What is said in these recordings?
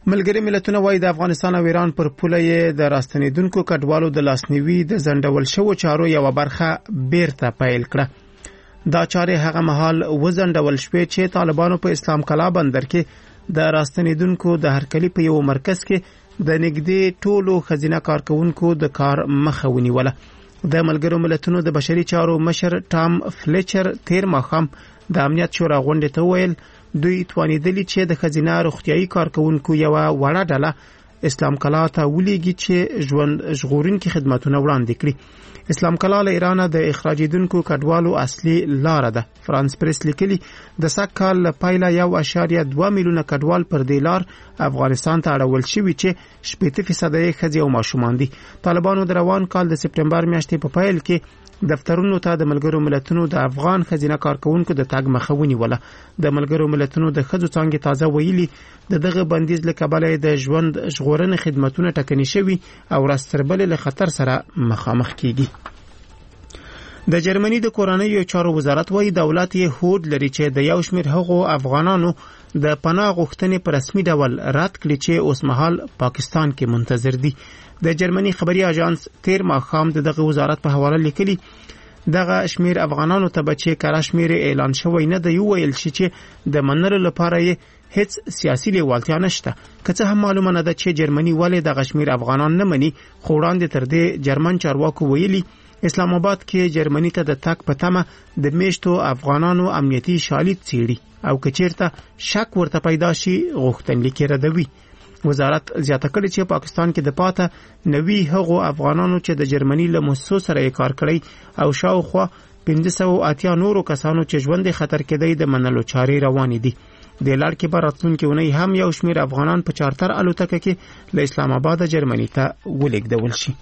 ملګري ملتونه وايي د افغانستان او ایران پر پوله یې د راستنیدونکو کډوالو د لاسنیوي د ځنډول شوو چارو یو برخه بیرته پیل کړه. دا چارې هغه مهال وځنډول شوې چې طالبانو په اسلام کلا بندر کې د راستنیدونکو د هرکلي په یو مرکز کې د نږدې ټولو خزینه کارکونکو د کار مخه ونیوله. د ملګرو ملتونو د بشري چارو مشر ټام فلیچر تیر ماښام د امنیت شورا غونډې ته ویل دوی توانیدلی چې د خزینه روغتیايي کارکونکو یو وړه ډله اسلام کلا ته ولېږي چې ژوند ژغورونکي خدماتونه وړاندې کړي. اسلام کلا له ایران د اخراجیدونکو کډوالو اصلي لار ده. فرانس پریس لیکلي د سږ کال له پیله 1.2 میلیونه کډوال پر دې لار افغانستان ته اړول شوي چې 80% یې ښځې او ماشومان دي. طالبانو د روان کال د سپټمبر میاشتې په پیل کې دفترونو ته د ملګرو ملتونو د افغان خزینه کارکونکو د تګ مخه ونیوله. د ملګرو ملتونو د ښځو څانګې تازه ویلي د دغه بندیز له کبله د ژوند ژغورنې خدماتونه ټکني شوي او راستربلې له خطر سره مخامخ کیږي. د جرمني د کورنیو چارو وزارت وايي دولت یې هوډ لري چې د یو شمېر هغو افغانانو د پناه غوښتنې په رسمي ډول رد کړي چې اوسمهال پاکستان کې منتظر دي. د جرمني خبري اژانس تیر ماښام دغه وزارت په حواله لیکلي دغه شمیر افغانانو ته بچي کړه شمیر اعلان شوی نه دی ویل چې د منلو لپاره یې هیڅ سیاسي لیوالتیا نشته. که څه هم معلومه نه ده چې جرمني ولې دغه شمیر افغانان نه مني خو وړاندې تر دې جرمن چارواکو ویلي اسلام آباد کې جرمني ته د تک په تمه د میشتو افغانانو امنیتي شالید څیړي او که چیرته شک ورته پیدا شي غوښتنلیک ردوي. وزارت زیاته کړې چې پاکستان کې د پاته نوي هغو افغانانو چې د جرمني له مؤسسو سره یې کار کړی او شاوخوا 580 نورو کسانو چې ژوند خطر کې دی د منلو چارې روانې دي. د لړ کې به راتلونکي اونۍ هم یو شمېر افغانان په چارتر الوتکه کې له اسلام آباد جرمني ته ولېږدول شي.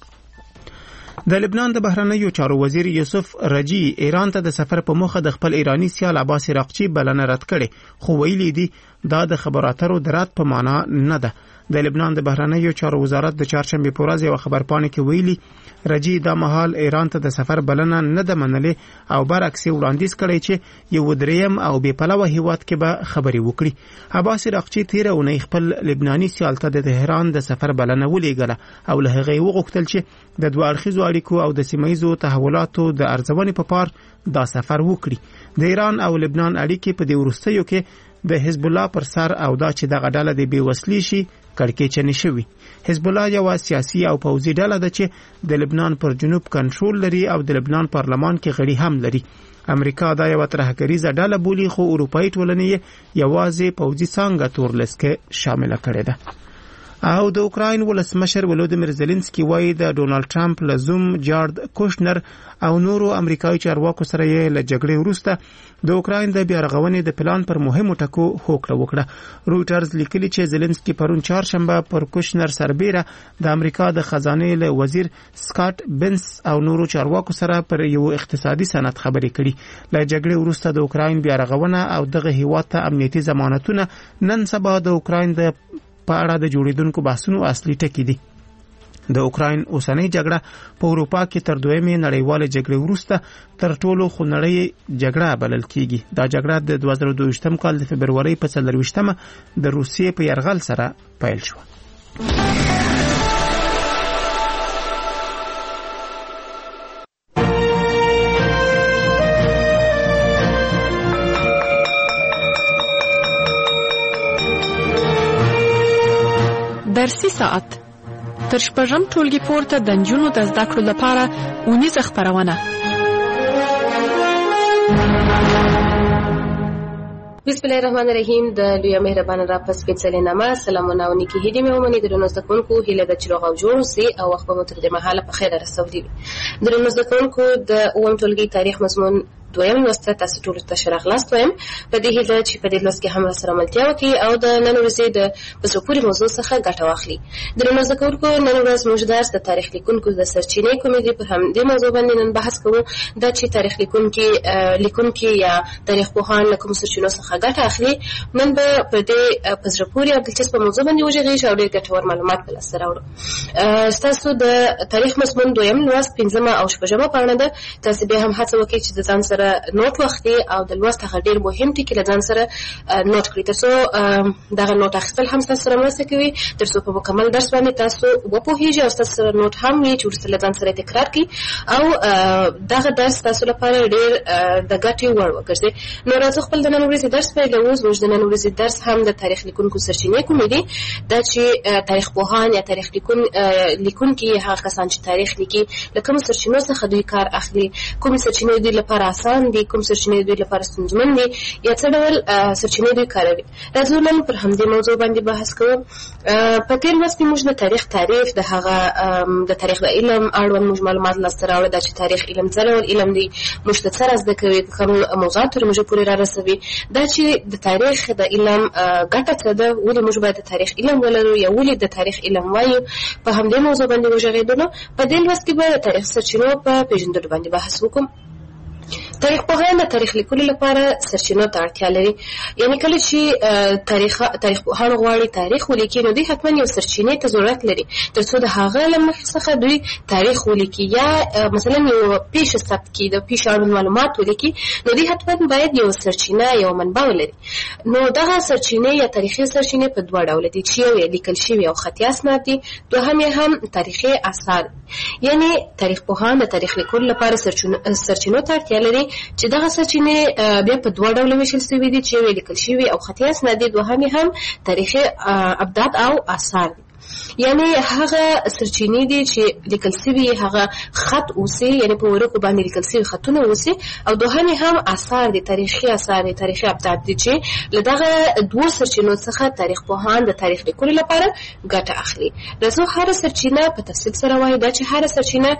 د لبنان د بهرنیو چارو وزیر یوسف رجی ایران ته د سفر په موخه د خپل ایرانی سیال عباس عراقچی بلنه رد کړي خو ویلي دي دا د خبراترو د رد په معنا نه ده. د لبنان د بهرنیو چارو وزارت د چهارشنبه په ورځ یو خبرپاڼه کې ویلي رجی دا مهال ایران ته د سفر بلنه نه ده منلې او برعکس وړاندیز کړی چې یو دریم او بې پلوه هیواد کې به خبري وکړي. عباس عراقچی تیر اونۍ خپل لبناني سیال ته د تهران د سفر بلنه ولېږله او له هغې وغوښتل چې د دوه اړخیزو اړیکو او د سیمایزو تحولاتو د ارزونې په پار دا سفر وکړي. د ایران او لبنان اړیکې په دې وروستیو کې د حزب الله پر سر او دا چې دغه ډله د بیوسلي شي کړکېچنې شوي. حزب الله یو سیاسي او پوځي ډله ده چې د لبنان پر جنوب کنټرول لري او د لبنان پارلمان کې غړي هم لري. امریکا دا یو ترهګریزه ډله بولي خو اروپایي ټولنې یوازې پوځي څانګه تورلس کې شامل کړي ده. او د اوکراین ولسمشر ولودیمیر زيلنسکي وایي د ډونالد ټرمپ له زوم جارد کوشنر او نورو امریکایي چارواکو سره یې له جګړې وروسته د اوکراین د بیارغونې د پلان پر مهمو ټکو هوکړه وکړه. رویټرز لیکلي چې زيلنسکي پرون چهارشنبه پر کوشنر سربیره د امریکا د خزانه له وزیر سکاټ بنس او نورو چارواکو سره پر یو اقتصادي سند خبرې کړي. له جګړې وروسته د اوکراین بیارغونه او دغه هیواد ته امنیتي ضمانتونه نن سبا د اوکراین د په اړه د جوړیدونکو بحثونو اصلي ټکی دي. د اوکراین اوسنۍ جګړه په اروپا کې تر دویمې نړیوالې جګړې وروسته تر ټولو خونړۍ جګړه بلل کیږي. دا جګړه د 2022 کال د فبرورۍ په 24 د روسیې په یرغل سره پیل شوه. درسي ساعت تر شپږم ټولګي پورته د نجونو د زده کړو لپاره اونیزه خپرونه. بسم الله الرحمن الرحیم. د لوی مهربان را پس سپیڅلې نامه سلامونه او نیکی هدیه مې ومني درنو زده کوونکو هیله د چروغ او جوړ سي او وخت په متر د محاله په خیر رسولي. درنو زده کوونکو د اوم ټولګي تاریخ مضمون دویم لوست تاسو ټول ته شرح لاست وایم په دې هیله چې په دې لوست کې هم سره ملتیا وکړي او د نن ورځې د پزپوري موضوع څخه ګټه واخلي. درنو زده کوونکو نن ورځ موږ درس د تاریخ لیکونکو د سرچینې کومې په هم دې موضوع باندې نن بحث کوو دا چې تاریخ لیکونکي یا تاریخ پوهان له کوم سرچینو څخه ګټه اخلي. نن به په دې پزپوري او دلچسپ موضوع باندې وژغېږو او ډېر ګټور معلومات په لاس راوړو. تاسو د تاریخ مضمون دویم لوست 5 او 6 پاڼه ده. تاسو به هم هڅه وکړئ چې د ځان سره سره نوٹ واخلي او د لوست هغه ډېر مهم ټکي له ځان سره نوٹ کړي ترڅو دغه نوٹ اخیستل هم تاسو سره مرسته کوي ترڅو په مکمل درس باندې تاسو وپوهیږئ او تاسو سره نوٹ هم وي چې ورسره له ځان سره تکرار کړئ او دغه درس تاسو لپاره ډېر د ګټې وړ وګرځي. نو راځو خپل د نن ورځې درس پیلوو. زموږ د نن ورځې درس هم د تاریخ لیکونکو سرچینې کومې دي دا چې تاریخ پوهان یا تاریخ لیکونکي هغه کسان چې تاریخ لیکي له کومو سرچینو څخه دوی کار اخلي، کوم سرچینې دوی لپاره آسان دي، کوم سرچینې دوی لپاره ستونزمن دي یا څه ډول سرچینې دوی کاروي. راځو نن پر همدې موضوع باندې بحث کوو. په تېر لوست کې موږ د تاریخ تعریف د هغه د تاریخ د علم اړوند موږ معلومات لاسته راوړل دا چې تاریخ علم څه ډول علم دی، موږ ته څه را زده کوي، کوم موضوعات ورې موږ پورې را رسوي، دا چې د تاریخ د علم ګټه څه ده، ولې موږ باید د تاریخ علم ولرو یا ولې د تاریخ علم وایو. په همدې موضوع باندې وغږېدو. نو په دې لوست کې به د تاریخ سرچینو په پېژندلو باندې بحث وکړو. تاریخ پوهان د تاریخ لیکلو لپاره سرچینو ته اړتیا لري. یعنی کله چې تاریخ پوهان غواړي تاریخ ولیکي نو دوی حتما یو سرچینې ته ضرورت لري ترڅو د هغه له مخې څخه دوی تاریخ ولیکي یا مثلا یو پیښه ثبت کړي، د پیښې اړوند معلومات ولیکي، نو دوی حتما باید یو سرچینه یو منبع ولري. نو دغه سرچینې یا تاریخي سرچینې په دوه ډوله دي چې یو لیکل شوي او خطي اسناد دي، دوهم یې هم تاریخي آثار. یعنی تاریخ پوهان د تاریخ لیکلو لپاره سرچینو ته اړتیا لري چې دغه سرچینې بیا په دوه ډوله ویشل شوي دي چې یو لیکل شوي او خطي اسناد دي، دوهم یې هم تاریخي ابدات او آثار دي. یعنی هغه سرچینې دي چې لیکل شوي هغه خط اوسي، یعنی په ورقو باندې لیکل شوي خطونه اوسي، او دوهم هم آثار دي، تاریخي آثار دي، تاریخي ابدات دي چې له دغه دوه سرچینو څخه تاریخ پوهان د تاریخ لیکلو لپاره ګټه اخلي. راځو هره سرچینه په تفصیل سره وایو دا چې هره سرچینه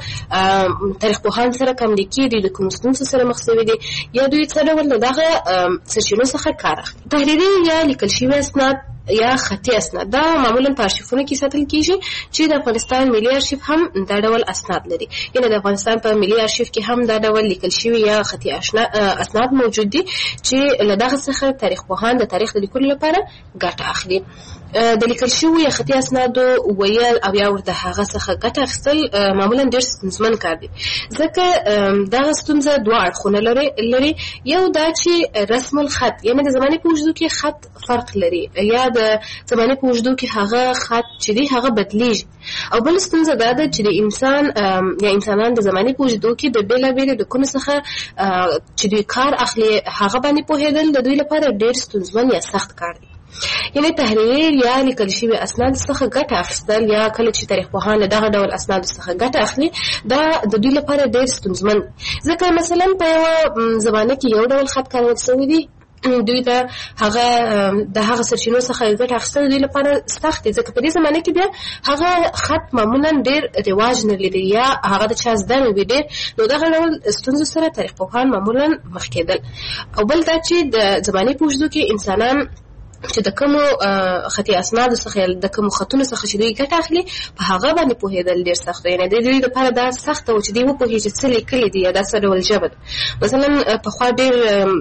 تاریخ پوهان سره کوم لیکي دي، د کوم ستونزو سره مخ شوي دي یا دوی څه ډول له دغه سرچینو څخه کار اخلي. تحریري یا لیکل شوي اسناد یا خطي اسناد دا معمولا په ارشیفونو کې ساتل کیږي چې د افغانستان ملي ارشیف هم دا ډول اسناد لري. یعنی د افغانستان په ملي ارشیف کې هم دا ډول لیکل شوي یا خطي اسناد موجود دي چې له دغه څخه تاریخ پوهان د تاریخ د لیکلو لپاره ګټه اخلي. د لیکل شوي یا خطي اسنادو ویل او یا ورته هغه څخه ګټه اخیستل معمولا ډېر ستونزمن کار دی، ځکه دغه ستونزه دوه اړخونه لري. یو دا چې رسم الخط، یعنی د زمانې په اوږدو کې خط فرق لري یا د زمانې په اوږدو کې هغه خط چې دی هغه بدلیږي، او بل ستونزه دا ده چې د انسان یا انسانان د زمانې په اوږدو کې د بېلابېلو ډګرونو څخه چې دوی کار اخلي هغه باندې پوهېدل د دوی لپاره ډېر ستونزمن یا سخت کار دی. یعنی تحریر یا لیکل شوي اسناد څخه ګټه اخیستل یا کله چې تاریخ پوهان له دغه ډول اسنادو څخه ګټه اخلي دا د دوی لپاره ډېر ستونزمن، ځکه مثلا په یوه زمانه کې یو ډول خط کارول شوی دی، دوی د هغه سرچینو څخه ګټه اخیستل دوی لپاره سخت دي، ځکه په دې زمانه کې بیا هغه خط معمولا ډېر رواج نه لري یا هغه د چا زده نه وي ډېر، نو دغه ډول ستونزو سره تاریخ پوهان معمولا مخ کېدل. او بل دا چې د زمانې په اوږدو کې انسانان چې د کومو خطي اسنادو څخه د کومو خطونو څخه چې دوی ګټه اخلي په هغه باندې پوهېدل ډېر سخت دی. یعنې د دوی لپاره دا سخته و چې دوی وپوهېږي چې څه لیکلي دي یا دا څه ډول ژبه ده. مثلا پخوا ډېر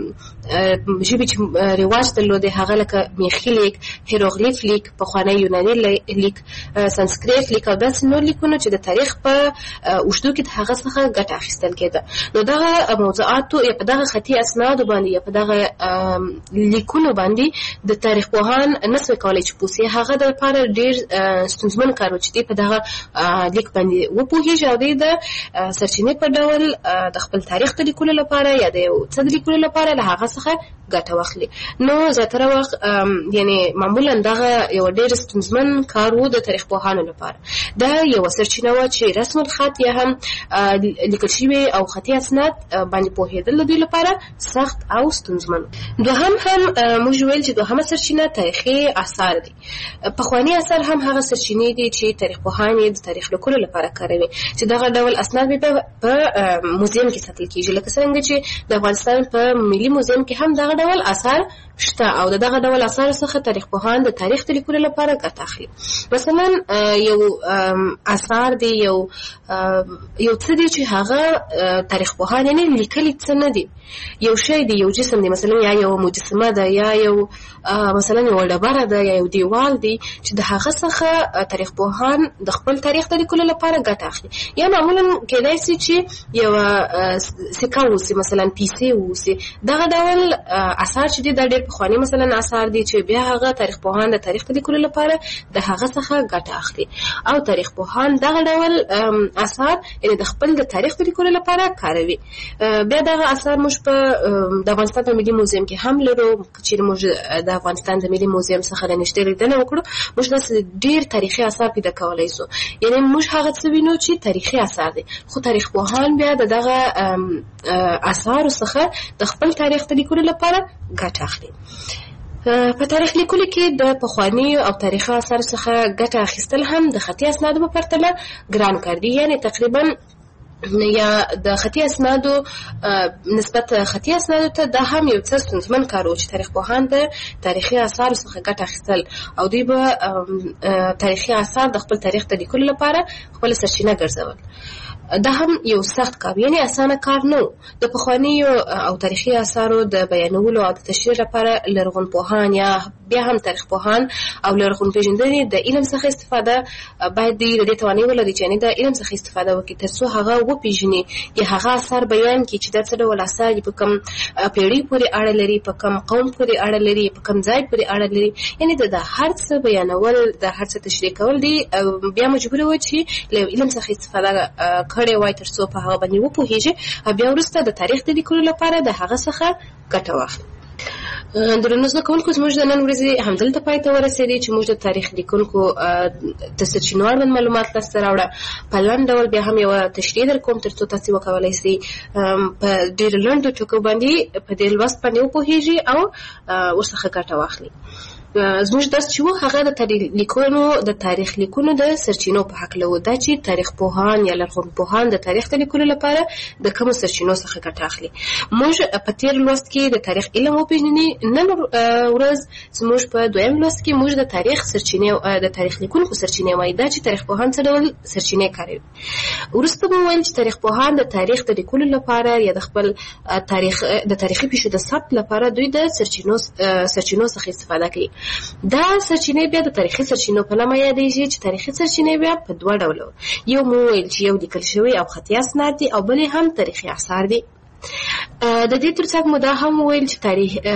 ژبې چې رواج درلودې هغه لکه میخي لیک، هیروغلیف لیک، پخوانی یوناني لیک، سانسکریت لیک او داسې نور لیکونه چې د تاریخ په اوږدو کې د هغه څخه ګټه اخیستل کېده. نو دغه موضوعاتو یا په دغه خطي اسنادو باندې یا په دغه لیکونو باندې د تاریخ پوهان نسوي کولی چې پوه سي، هغه د لپاره ډېر ستونزمن کار و چې دوی په دغه لیک باندې وپوهېږي او دوی د سرچینې په ډول د خپل تاریخ د لیکلو لپاره یا د یو څه د لیکلو لپاره له هغه څخه ګټه واخلي. نو زیاتره وخت یعنی معمولا دغه یو ډېر ستونزمن کار و د تاریخ پوهانو لپاره. دا یوه سرچینه وه چې رسم الخط یا هم لیکل شوي او خطي اسناد باندې پوهېدل د دوی لپاره سخت او ستونزمن. دوهم هم موږ ویل چې دوهمه سرچینه تاریخي آثار دي. پخواني آثار هم هغه سرچینې دي چې تاریخ پوهان یې د تاریخ لیکلو لپاره کاروي، چې دغه ډول اسناد په موزیم کې ساتل کېږي، لکه څنګه چې د افغانستان په ملي موزیم کې هم دغه ډول آثار شته او دغه ډول آثار څخه تاریخ پوهان د تاریخ د لیکلو لپاره ګټه اخلي. مثلا یو آثار دی، یو څه دی چې هغه تاریخ پوهان یعنې لیکلي څه نه دي، یو شی دی، یو جسم دی، مثلا یا یو مجسمه ده یا یو مثلا یو ډبره ده یا یو دیوال دی چې د هغه څخه تاریخ پوهان د خپل تاریخ د لیکلو لپاره ګټه اخلي. یا معمولا کېدای شي چې یو سکه اوسي، مثلا پیسې اوسي، دغه ډول اثار چې دي دا ډېر پخواني مثلا اثار دي چې بیا هغه تاریخ پوهان د تاریخ د لیکلو لپاره د هغه څخه ګټه اخلي. او تاریخ پوهان دغه ډول اثار یعنی د خپل د تاریخ د لیکلو لپاره کاروي. بیا دغه اثار موږ په د افغانستان په ملي موزیم کې هم لرو. چې موږ د افغانستان د ملي موزیم څخه د نشته لیدنه وکړو، موږ داسې ډېر تاریخي اثار پیدا کولی سو. یعنی موږ هغه څه وینو چې تاریخي اثار دي، خو تاریخ پوهان بیا دغه اثارو څخه د خپل تاریخ د لیکلو لپاره ګټه اخلي. په تاریخ لیکلو کې د پخوانیو او تاریخي اثارو څخه ګټه اخیستل هم د خطي اسنادو په پرتله ګران کار دي. یعنی تقریبا یا د خطي اسنادو نسبت خطي اسنادو ته دا هم یو څه ستونزمن کار و چې تاریخ پوهان د تاریخي اثارو څخه ګټه اخیستل او دوی به تاریخي اثار د خپل تاریخ د لیکلو لپاره خپل سرچینه ګرځول. دا هم یو سخت کار، یعنی اسانه کار نه و. د پخوانیو او تاریخي اثارو د بیانولو او د تشریح لپاره لرغونپوهان یا بیا هم تاریخ پوهان او لرغونپېژندنې د علم څخه استفاده باید د دې توانایي ولري چې یعنې د علم څخه استفاده وکړي تر څو هغه وپېژني یا هغه اثار بیان کړي چې دا څه ډول اثار دي، په کوم پیړۍ پورې اړه لري، په کوم قوم پورې اړه لري، په کوم ځای پورې اړه لري. یعنې د هر څه بیانول، د هر څه تشریح کول دي بیا مجبور و چې له علم څخه استفاده کړی وای تر څو په هغه باندې وپوهېږي او بیا وروسته د تاریخ د لیکلو لپاره د هغه څخه ګټه واخلي. درنو زده کوونکو، زموږ د نن ورځې همدلته پای ته ورسېدې چې موږ د تاریخ لیکونکو د سرچینو اړوند معلومات لاسته راوړه. په لنډ ډول بیا هم یوه تشریح در کوم تر څو تاسې وکولی سئ په ډېرو لنډو ټکو باندې په دې لوست باندې وپوهېږي او ورڅخه ګټه واخلي. زموږ درس چې و هغه د تاریخ لیکونو د سرچینو په هکله و، دا چې تاریخ پوهان یا لرغونپوهان د تاریخ د لیکلو لپاره د کومو سرچینو څخه ګټه اخلي. موږ په تېر لوست کې د تاریخ علم وپېژنې، نن ورځ زموږ په دویم لوست کې موږ د تاریخ سرچینې د تاریخ لیکونکو سرچینې وایي، دا چې تاریخ پوهان څه ډول سرچینې کاروي. وروسته به وویل چې تاریخ پوهان د تاریخ د لیکلو لپاره یا د خپل تاریخي پیښو د ثبت لپاره دوی د سرچینو څخه استفاده کوي. دا سرچینې بیا د تاریخي سرچینو په نامه یادېږي چې تاریخي سرچینې بیا په دوه ډوله، یو مو ویل چې یو لیکل شوي او خطي اسناد دي او بلې هم تاریخي اثار دي. د دې ترڅنګ مو دا هم ویل چې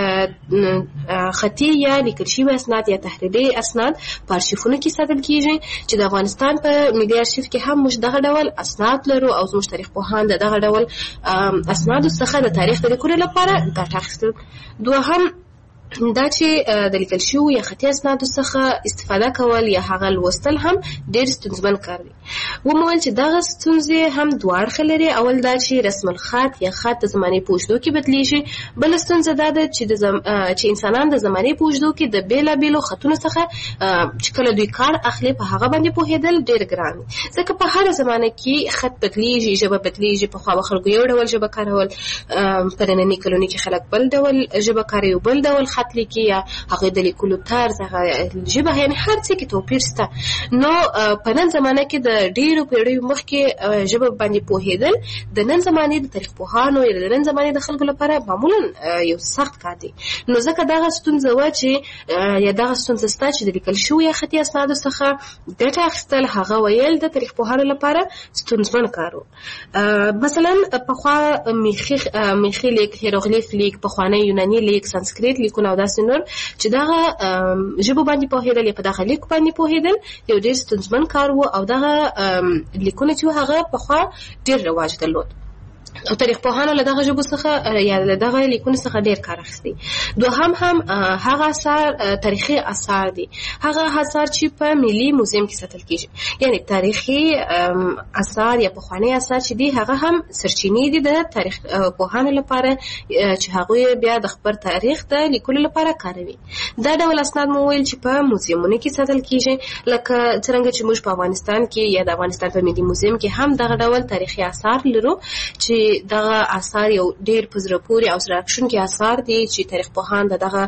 خطي یا لیکل شوي اسناد یا تحریري اسناد په ارشیفونو کې ساتل کیږي، چې د افغانستان په ملي ارشیف کې هم موږ دغه ډول اسناد لرو او زموږ تاریخ پوهان د دغه ډول اسنادو څخه د تاریخ د لیکلو لپاره ګټه اخیستل. دوهم دا چې د لیکل شوي یا خطي اسنادو څخه استفاده کول یا هغه لوستل هم ډېر ستونزمن کار دی. ومویل چې دغه ستونزې هم دوه اړخه لري. اول دا چې رسم الخط یا خط د زمانې په اوږدو کې بدلیږي. بله ستونزه دا ده چې انسانان د زمانې په اوږدو کې د بېلابېلو خطونو څخه چې کله دوی کار اخلي په هغه باندې پوهېدل ډېر ګران دي، ځکه په هره زمانه کې خط بدلیږي، ژبه بدلیږي. پخوا به خلکو یو ډول ژبه کارول، په ننني کلونو کې خلک بل ډول ژبه کاروي، بل ډول خط لیکي یا هغه د لیکلو طرز، هغه ژبه، یعنې هر څه کې توپیر شته. نو په نن زمانه کې د ډېرو پیړیو مخکې ژبه باندې پوهېدل د نن زمانې د تاریخ پوهانو یا د نن زمانې د خلکو لپاره معمولا یو سخت کار دی. نو ځکه دغه ستونزه وه چې یا دغه ستونزه شته چې د لیکل شوي یا خطي اسنادو څخه ګټه اخیستل هغه ویل د تاریخ پوهانو لپاره ستونزمن کار و. مثلا پخوا میخي لیک، هیروغلیف لیک، پخوانی یوناني لیک، سانسکریت لیکونه او داسې نور چې دغه ژبو باندې پوهېدل یا په دغه لیک باندې پوهېدل یو ډېر ستونزمن کار و او دغه لیکونه چې هغه پخوا ډېر رواج درلود او تاریخ پوهانو له دغه ژبو څخه یا له دغه لیکونو څخه ډېر کار اخیستی. دوهم هم هغه اثار تاریخي اثار دي، هغه اثار چې په ملي موزیم کې ساتل کېږي. یعنی تاریخي اثار یا پخواني اثار چې دي هغه هم سرچینې دي د تاریخ پوهانو لپاره چې هغوی بیا د خپل تاریخ د لیکلو لپاره کاروي. دا ډول اسناد مو ویل چې په موزیمونو کې ساتل کېږي، لکه څرنګه چې موږ په افغانستان کې یا د افغانستان په ملي موزیم کې هم دغه ډول تاریخي اثار لرو چې چې دغه آثار یو ډېر په زړه پورې او زړه راښکونکي آثار دي چې تاریخ پوهان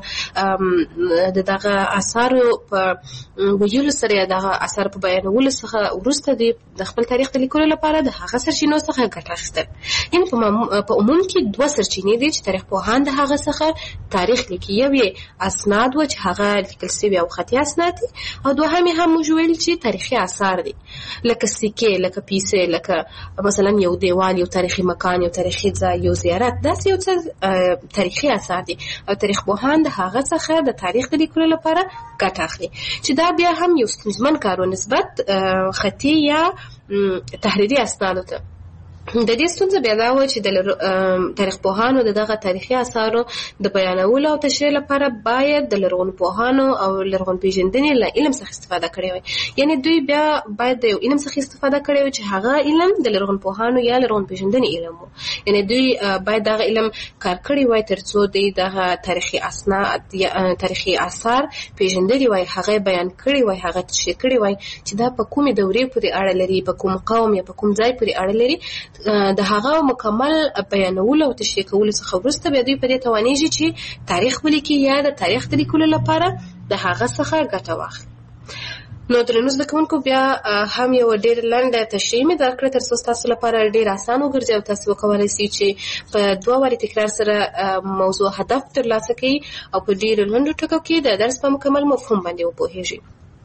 دغه آثارو په ویلو سره دغه آثار په بیانولو څخه وروسته د خپل تاریخ د لیکلو لپاره د هغه سرچینو څخه ګټه اخیستل. یعنې په عموم کې دوه سرچینې دي چې تاریخ پوهان د هغه څخه تاریخ لیکي. یو یې اسناد و چې هغه لیکل سوي او خطي اسناد دي، او دوهم یې هم موږ ویل چې تاریخي آثار دي، لکه سکې، لکه پیسې، لکه مثلا یو دیوال، یو تاریخي مکان، یو تاریخي ځای، یو زیارت، داسې یو څه تاریخي آثار دي او تاریخ پوهان د هغه څخه د تاریخ د لیکلو لپاره ګټه اخلي، چې دا بیا هم یو ستونزمن کار و نسبت خطي یا تحریري اسنادو ته. د دې ستونزه بیا دا و چې د تاریخ پوهانو دغه تاریخي آثارو د بیانولو او تشریح لپاره باید د لرغونپوهانو او لرغونپېژندنې له علم څخه استفاده کړې وای. یعنې دوی بیا باید د یو علم څخه استفاده کړې وای چې هغه علم د لرغونپوهانو یا لرغونپېژندنې علم و. یعنې دوی باید دغه علم کار کړی وای ترڅو دوی دغه تاریخي اسناد یا تاریخي آثار پیژندلي وای، هغه بیان کړی وای، هغه تشریح کړی وای چې دا په کومې دورې پورې اړه لري، په کوم قوم یا په کوم ځای پورې اړه لري. د هغه مکمل بیانولو او تشریح کولو څخه وروسته بیا دوی په دې توانیږي چې تاریخ ولیکي یا د تاریخ د لیکلو لپاره د هغه څخه ګټه واخلي. نو درنو زده کوونکو، بیا هم یو ډېر لنډه تشریح مې درکړه ترڅو ستاسو لپاره ډېر اسان وګرځي او تاسو وکولی شئ چې په 2 وارې تکرار سره موضوع هدف ترلاسه کړئ او په ډېرو لنډو ټکو کې د درس په مکمل مفهوم باندې وپوهیږئ.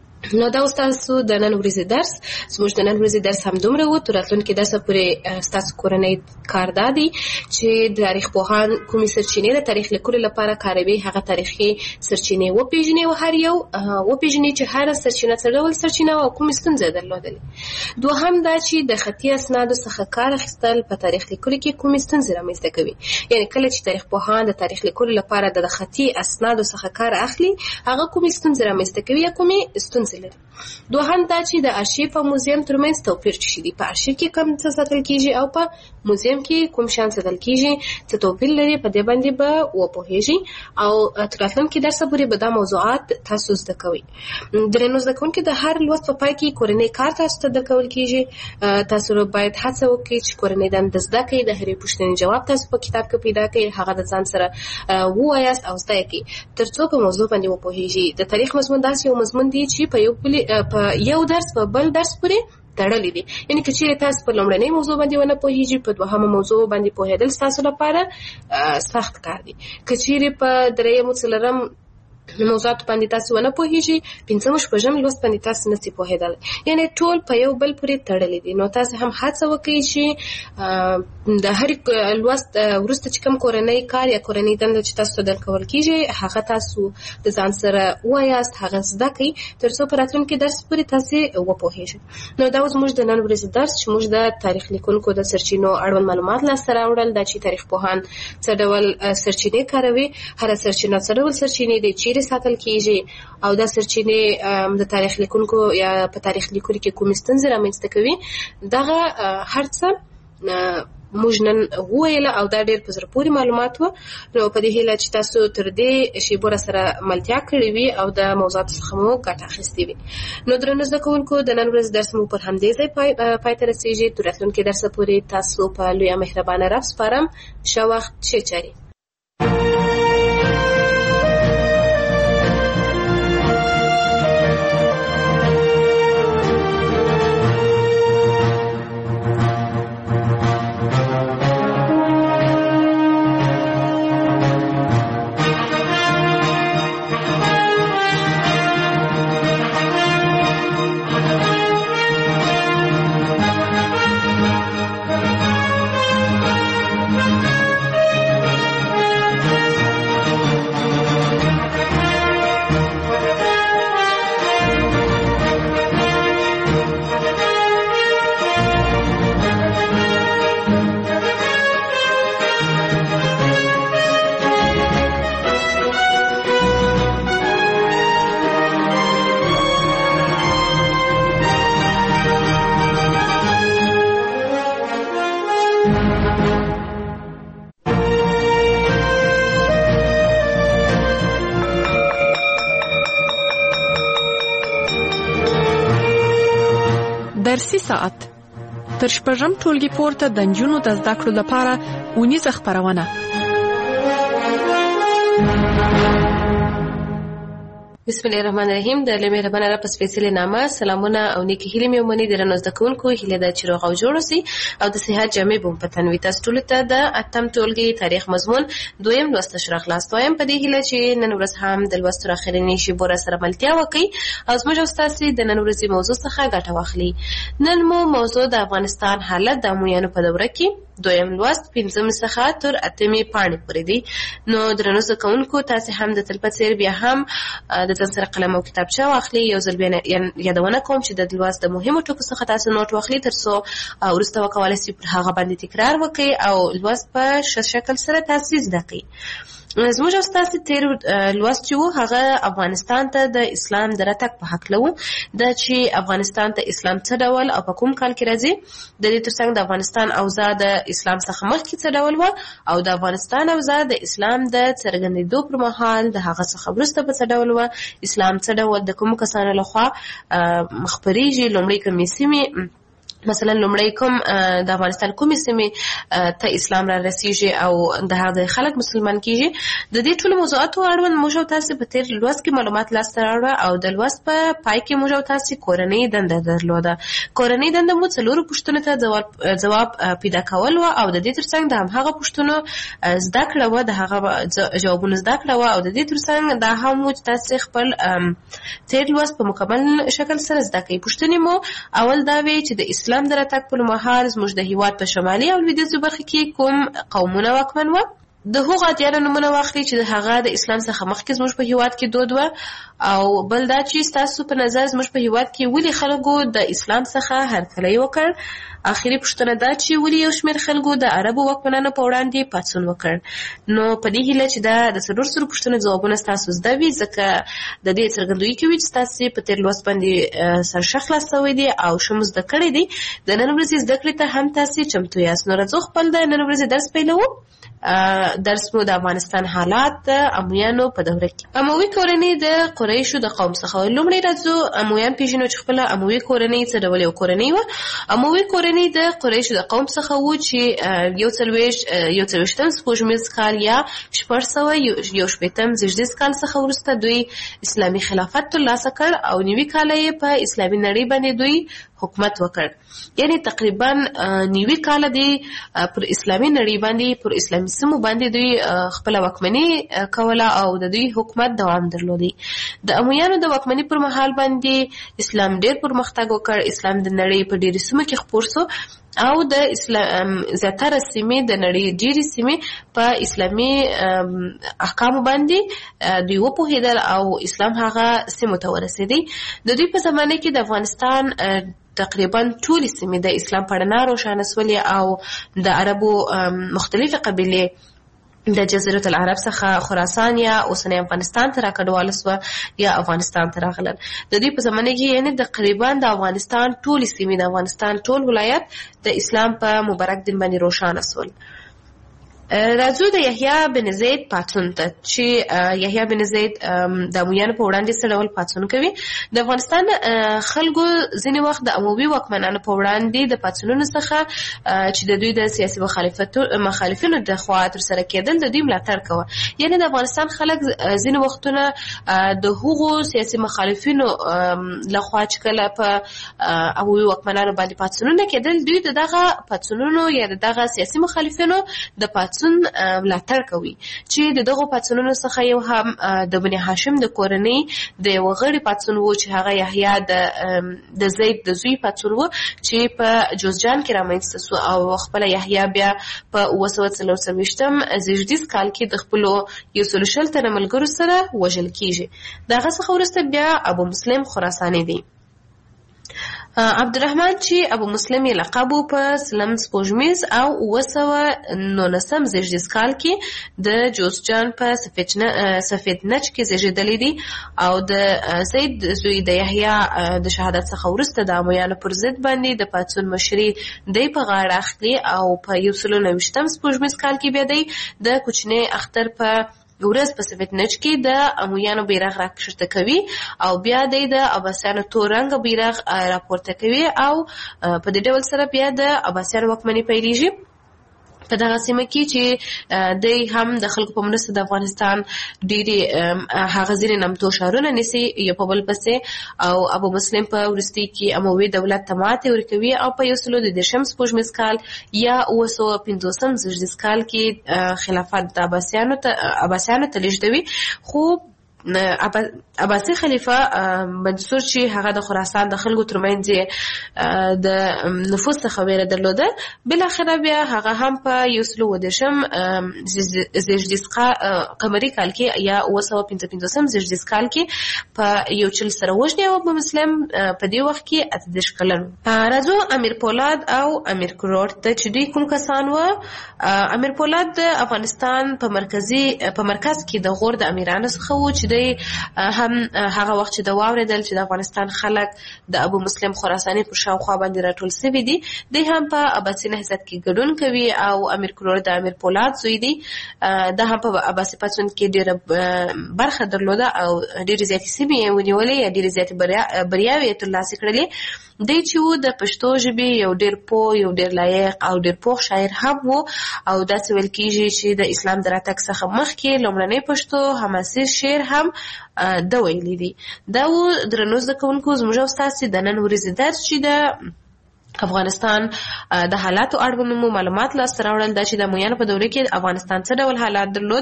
نو دا ستاسو د نن ورځې درس. زموږ د نن ورځې درس هم دومره و. تر راتلونکي درسه پورې ستاسو کورنۍ کار دا دی چې تاریخ پوهان کومې سرچینې د تاریخ لیکلو لپاره کاروي، هغه تاریخي سرچینې وپېژني او هر یو وپېژني چې هره سرچینه څه ډول سرچینه او کومې ستونزې درلودلې. دوهم دا چې د خطي اسنادو څخه کار اخیستل په تاریخ لیکلو کې کومې ستونزې رامنځته کوي. یعنې کله چې تاریخ پوهان د تاریخ لیکلو لپاره د خطي اسنادو څخه کار اخلي، هغه کومې ستونزې رامنځته کوي یا کومې ستونزې لري. دوهم دا چې د ارشیف او موزیم ترمنځ توپیر څه دی، په ارشیف کې کوم څه ساتل کیږي او په موزیم کې کوم شان ساتل کیږي، څه توپیر لري، په دې باندې به وپوهیږئ او تر راتلونکي درسه پورې به دا موضوعات تاسو زده کوئ. درنو زده کوونکي، د هر لوست په پای کې کورنۍ کار تاسو ته درکول کیږي. تاسو باید هڅه وکړئ چې کورنۍ دنده زده کړئ، د هرې پوښتنې جواب تاسو په کتاب کې پیدا کړئ، هغه د ځان سره ووایاست او زده کړئ ترڅو په موضوع باندې وپوهیږئ. د تاریخ مضمون داسې یو مضمون دی چې په یو درس په بل درس پورې تړلې دي. یعنې که چیرې تاسو په لومړنۍ موضوع باندې ونه پوهیږئ، په دوهمه موضوع باندې پوهېدل ستاسو لپاره سخت کار دی. که چیرې په درېیم څلورم موضوعات باندې تاسو ونه پوهیږئ، پنځم شپږم لوست باندې تاسو نشئ پوهېدلی. یعنې ټول په یو بل پورې تړلې دي. نو تاسو هم هڅه وکړئ چې د هر لوست وروسته چې کوم کورنۍ کار یا کورنۍ دنده چې تاسو ته درکول کیږي، هغه تاسو د ځان سره ووایاست، هغه زده کړئ ترڅو په راتلونکي درس پورې تاسو وپوهیږئ. نو دا زموږ د نن ورځې درس چې موږ د تاریخ لیکونکو د سرچینو اړوند معلومات لاسته راوړل، دا چې تاریخ پوهان څه ډول سرچینې کاروي، هره سرچینه څه ډول سرچینې دي، چیرې ساتل کیږي او دا سرچینې د تاریخ لیکونکو یا په تاریخ لیکلو کې کومې ستونزې رامنځته کوي. دغه هر څه موږ نن وویله او دا ډېر په زړه پورې معلومات و. نو په دې هیله چې تاسو تر دې شیبو راسره ملتیا کړې وي او د موضوعاتو څخه مو ګټه اخیستې وي. نو درنو زده کوونکو، د نن ورځې درس مو پر همدې ځای پای ته رسېږي. تر راتلونکي درسه پورې تاسو په لویه مهربانه رب سپارم. ښه وخت، ښې چارې. درسي ساعت تر شپږم ټولګي پورته د نجونو د زده کړو لپاره اونیزه خپرونه. بسم الله الرحمن الرحیم. د لوی مهربان رب په سپیڅلي نامه سلامونه او نیکی هیلې مې ومني. درنو زده کوونکو هیله ده چې روغ او جوړ اوسئ او د صحت جامې به په تن وي. تاسو ټولو ته د اتم ټولګي تاریخ مضمون دویم لوست شروع خلاص وایم. په دې هیله چې نن ورځ هم د لوست تر اخرنۍ شیبو را سره ملتیا وکړئ او زموږ استاد د نن ورځې موضوع څخه ګټه واخلي. نن مو موضوع د افغانستان حالت د امویانو په دوره کې دویم لوست 5 څخه تر 8 پاڼې پورې دی. نو درنو زده کوونکو تاسو هم د تل په څیر بیا هم د ځان سره قلم او کتابچه واخلئ. یو ځل بیا یادونه کوم چې د لوست د مهمو ټکو څخه تاسو نوٹ واخلئ ترڅو وروسته وکولای شئ پر هغه باندې تکرار وکړئ او لوست په ښه شکل سره تاسو زده کړئ. زموږ استاد تیر لوست چې وو هغه افغانستان ته د اسلام د راتګ په حق لو د چې افغانستان ته اسلام څه ډول او په کوم کال کې راځي، د دې ترڅنګ د افغانستان اوضاع د اسلام څخه مخکې څه ډول و او د افغانستان اوضاع د اسلام د څرګندېدو پر مهال د هغه څخه وروسته په څه ډول و، اسلام څه ډول د کوم کسانو لخوا خپرېږي، لومړی کومې سیمې مثلا لومړی کوم د افغانستان کومې سیمې ته اسلام را رسیږي او د هغه خلک مسلمان کیږي. د دې ټولو موضوعاتو اړوند موږ تاسو په تیر لوست کې معلومات لاسته راوړل او د لوست په پای کې موږ تاسو کورنۍ دنده درلوده. کورنۍ دنده مو څلورو پوښتنو ته جواب پیدا کول او د دې ترڅنګ د هغه پوښتنو زده کړه و، د هغه جوابونه زده کړه و او د دې ترڅنګ دا هم تاسو خپل تیر لوست په مکمل شکل سره زده کړئ. پوښتنې مو اول دا وی چې د اسلام د راتګ پر مهال زموږ د هیواد په شمالي او لویدیځو برخو کې کوم قومونه واکمن و، د هغو ادیانو نومونه واخلئ چې د هغه د اسلام څخه مخکې زموږ په هیواد کې دود و، او بل دا چې ستاسو په نظر زموږ په هیواد کې ولې خلکو د اسلام څخه هرکلی وکړ. اخیری پوښتنه دا چې ولې یو شمېر خلکو د عربو واکمنانو په وړاندې پاڅون وکړ. نو په دې هیله چې دا د څلورو پوښتنو ځوابونه ستاسو زده وي، ځکه د دې څرګندوي کوي چې تاسو په تیر لوست باندې سرښه خلاصوي دي او شمو زده کړی دي. د نن ورځې زده کړې ته هم تاسو چمتو یاست. نو راځو خپل د نن ورځې درس پیلوو. درس مو د افغانستان حالات د امویانو په دوره کې. اموي کورنۍ د قریشو د قوم څخه. لومړی راځو امویان پیژنو چې خپل اموي کورنۍ څه ډول یو کورنۍ و. اموي کورنۍ د قریشو د قوم څخه و چې یو څلوېښتم سپوږمیز کال یا 600 زیږدیز کال څخه وروسته دوی اسلامي خلافت ترلاسه کړ او 90 کاله یې په اسلامي نړۍ باندې دوی حکومت وکړ. یعنی تقریبا 90 کاله دی پر اسلامي نړۍ باندې پر اسلامي سیمو باندې دوی خپل واکمني کوله او د دوی حکومت دوام درلودي. د امویانو د واکمني پر مهال باندې اسلام ډېر پرمختګ وکړ. اسلام د نړۍ په ډېرو سیمو کې خپور شو او د اسلام زیاتره سیمې د نړۍ ډېرې سیمې په اسلامي احکامو باندې دوی وپوهېدل او اسلام هغه سیمو ته ورسېدی. د دوی په زمانه کې د افغانستان تقریبا ټولې سیمې د اسلام په رڼا روښانه سولې او د عربو مختلفې قبیلې د جزیرة العرب څخه خراسان یا اوسنی افغانستان ته راکډواله سوه یا افغانستان ته راغلل. د دوی په زمانه کې یعنې تقریبا د افغانستان ټولې سیمې د افغانستان ټول ولایت د اسلام په مبارک دین باندې روښانه سول. راځو د یحیی بن زید پاڅون ته چې یحیی بن زید د امویانو په وړاندې څه ډول پاڅون کوي. د افغانستان خلکو ځینې وخت د اموي واکمنانو په وړاندې د پاڅونونو څخه چې د دوی د سیاسي مخالفینو د خوا ترسره کېدل د دوی ملاتړ کوه. یعنې د افغانستان خلک ځینې وختونه د هغو سیاسي مخالفینو لخوا چې کله په اموي واکمنانو باندې پاڅونونه کېدل دوی د دغه پاڅونونو یا د دغه سیاسي مخالفینو د پاڅون ملاتړ کوي. چې د دغو پاڅونونو څخه یو هم د بني هاشم د کورنۍ د یو غړي پاڅون و چې هغه یحیی د زید د زوی پاڅون و چې په جوزجان کې رامنځته سو او خپل یحیی بیا په 944 زیږدیز کال کې د خپل 140 تنه ملګرو سره وژل کیږي. دغه څخه وروسته بیا ابو مسلم خراساني دی. عبدالرحمن چې ابو مسلم یې لقب په سلم سپوږمیز او 919 زیږدیز کال کې د جوزجان په سفید نج کې زیږېدلی دی او د زید زوی د یحیی د شهادت څخه وروسته د امویانو پر ضد باندې د پاڅون مشري دی په غاړه اخلي او په 129 سپوږمیز کال کې بیا دی د کوچنی اختر په ورځ په سویټنچ کې د امویانو بیرغ راکښته کوي او بیا د عباسیانو تور رنګ بیرغ راپورته کوي او په دې ډول سره بیا د عباسیانو واکمني پیلېږي په دغه سیمه کې چې دوی هم د خلکو په مرسته د افغانستان ډېرې هغه ځینې نامتو ښارونه نیسي یو په بل پسې او ابو مسلم په وروستي کې اموي دولت ته ماتې ورکوي او په 1930 سپوږمیز کال یا 1950 زیږدیز کال کې خلافت د عباسیانو ته لیږدوي. خو عباسي خلیفه منصور چې هغه د خراسان د خلکو ترمنځ د نفوذ څخه ویره درلوده بالاخره بیا هغه هم په 1910 زیږدیز قمري کال کې یا 1955 زیږدیز کال کې په یو چل سره وژني او ابو مسلم په دې وخت کې 18 کلن. راځو امیر پولاد او امیر کروړ ته چې دوی کوم کسان و. امیر پولاد د افغانستان په مرکز کې د غور د امیرانو څخه و چې هم هغه وخت چې د واوریدل چې د افغانستان خلک د ابو مسلم خراساني په شاوخوا باندې راټول شوي دي دوی هم په عباسي نهضت کې ګډون کوي او امیر کروړ د امیر پولاد زوی دی د هم په عباسي پاڅون کې ډېره برخه درلوده او ډېرې زیاتې سیمې یې ونیولې یا ډېرې زیاتې بریاوې یې ترلاسه کړلې. دی چې و د پښتو ژبې یو ډېر پوه یو ډېر لایق او ډېر پوه شاعر هم و او داسې ویل کېږي چې د اسلام د راتګ څخه مخکې لومړنی پښتو حماسي شعر هم د ویلي دي. دا و درنو زده کوونکو زموږ او ستاسې د نن ورځې درس چې د افغانستان د حالاتو اړوند معلومات لاسته راوړل دا چې د امویانو په دوره کې افغانستان څه ډول حالات درلود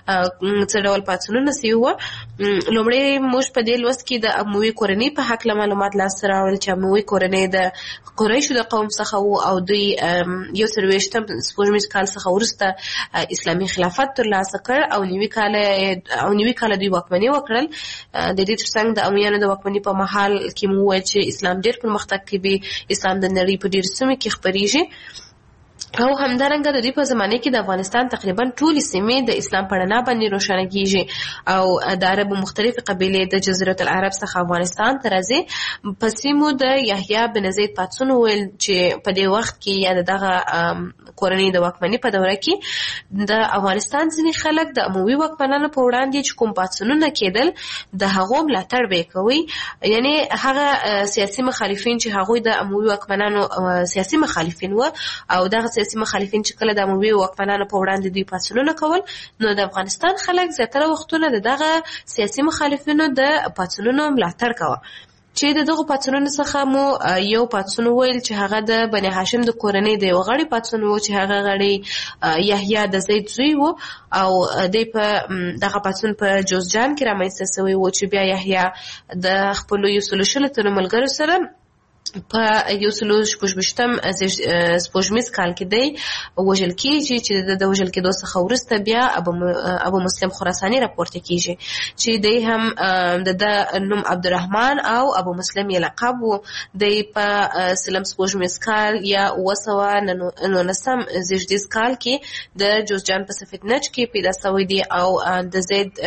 څه ډول پاڅونونه سوي وو. لومړی موږ په دې لوست کې د اموي کورنۍ په هکله معلومات لاسته راوړل چې اموي کورنۍ د قریشو د قوم څخه وو او دوی 1930 سپوږمیز کال څخه وروسته اسلامي خلافت ترلاسه کړ او نوي کال دوی واکمني وکړل. د دې ترڅنګ د امویانو د واکمني په مهال کې مو وویل چې اسلام ډېر پرمختګ کوي اسلام د نړۍ په ډېرو سیمو کې خپرېږي او همدارنګه د دوی په زمانه کې د افغانستان تقریبا ټولې سیمې د اسلام په رڼا باندې روښانه کېږي او د عربو مختلفې قبیلې د جزیرة العرب څخه افغانستان ته راځي. په سیمو د یحیی بن زید پاڅون ویل چې په دې وخت کې یا دغه کورنۍ د واکمنۍ په دوره کې د افغانستان ځینې خلک د اموي واکمنانو په وړاندې چې کوم پاڅونونه کېدل د هغو ملاتړ به یې کوي یعنی هغه سیاسي مخالفین چې هغوی د اموي واکمنانو سیاسي مخالفین و او دغه سیاسي مخالفین چې کله د اموي واکمنانو په وړاندې دوی پاڅونونه کول نو د افغانستان خلک زیاتره وختونه دغه سیاسي مخالفینو د پاڅونونو ملاتړ کوه چې دغه پاڅونونو څخه مو یو پاڅون ویل چې هغه د بني هاشم د کورنۍ د یو غړي پاڅون و چې هغه غړي یحیی د زید زوی و او د په دغه پاڅون په جوزجان کې رامنځته شوی و چې بیا یحیی د خپل 120 ملګرو سره په 1960 سپوږمیز کال کې دی وژل کېږي چې د وژل کېدو څخه وروسته بیا ابو مسلم خراساني راپورته کېږي چې دی هم د نوم عبدالرحمن او ابو مسلم یې لقب و. دی په سلم سپوږمیز کال یا 1919 زیږدیز کال کې د جوزجان په سفیدنج کې پیدا شوی دی او د زید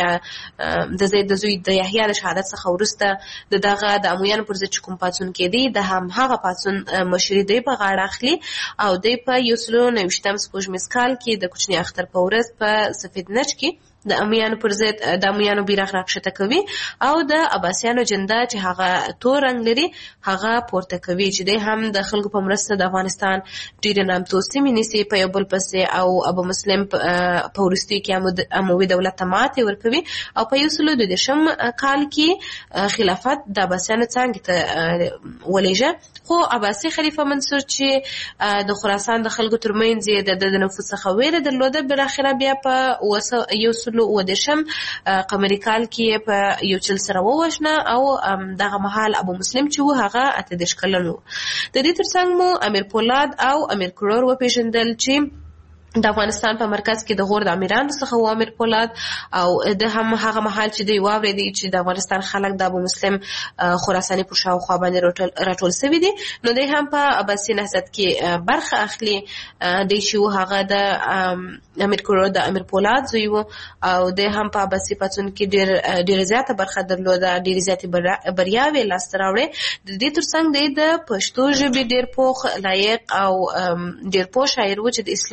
د زوی د یحیی د شهادت څخه وروسته دغه د امویانو پر ضد کوم پاڅون کې د هم هغه پاڅون مشري دی په غاړه اخلي او دی په 1929 سپوږمیز کال کې د کوچني اختر په ورځ په سفیدنج کې د امیانو پر ضد د امیانو بیرغ راکښته کوي او د عباسیانو جنده چې هغه تور رنګ لري هغه پورته کوي چې دی هم د خلکو په مرسته د افغانستان ډېرې نامتو سیمې نیسي په یو بل پسې او ابو مسلم په وروستي کې اموي دولت ته ماتې ورکوي او په 1920 کال کې خلافت د عباسیانو څانګې ته ولېږه. خو عباسي خلیفه منصور چې د خراسان د خلکو ترمنځ د نفوذ څخه ویره درلوده بالاخره بیا په 1910 قمري کال کې په یو چل سره ووژنه او دغه مهال ابو مسلم چې و هغه 18 کلن و. د دې ترڅنګ مو امیر پولاد او امیر کروړ وپېژندل چې د افغانستان په مرکز کې د غور د امیرانو څخه و امیر پولاد او د هم هغه مهال چې دوی واورېدي چې د افغانستان خلک د ابو مسلم خراساني په شاوخوا باندې راټول شوي دي نو دوی هم په عباسي نهضت کې برخه اخلي. دوی چې هغه د امیر کروړ د امیر پولاد زوی و او د هم په عباسي پاڅون کې ډېره زیاته برخه درلوده ډېرې زیاتې بریاوې لاسته راوړې. د دې ترڅنګ د پښتو ژبې ډېر پوخ لایق او ډېر پوه شاعر و چې د اسلام د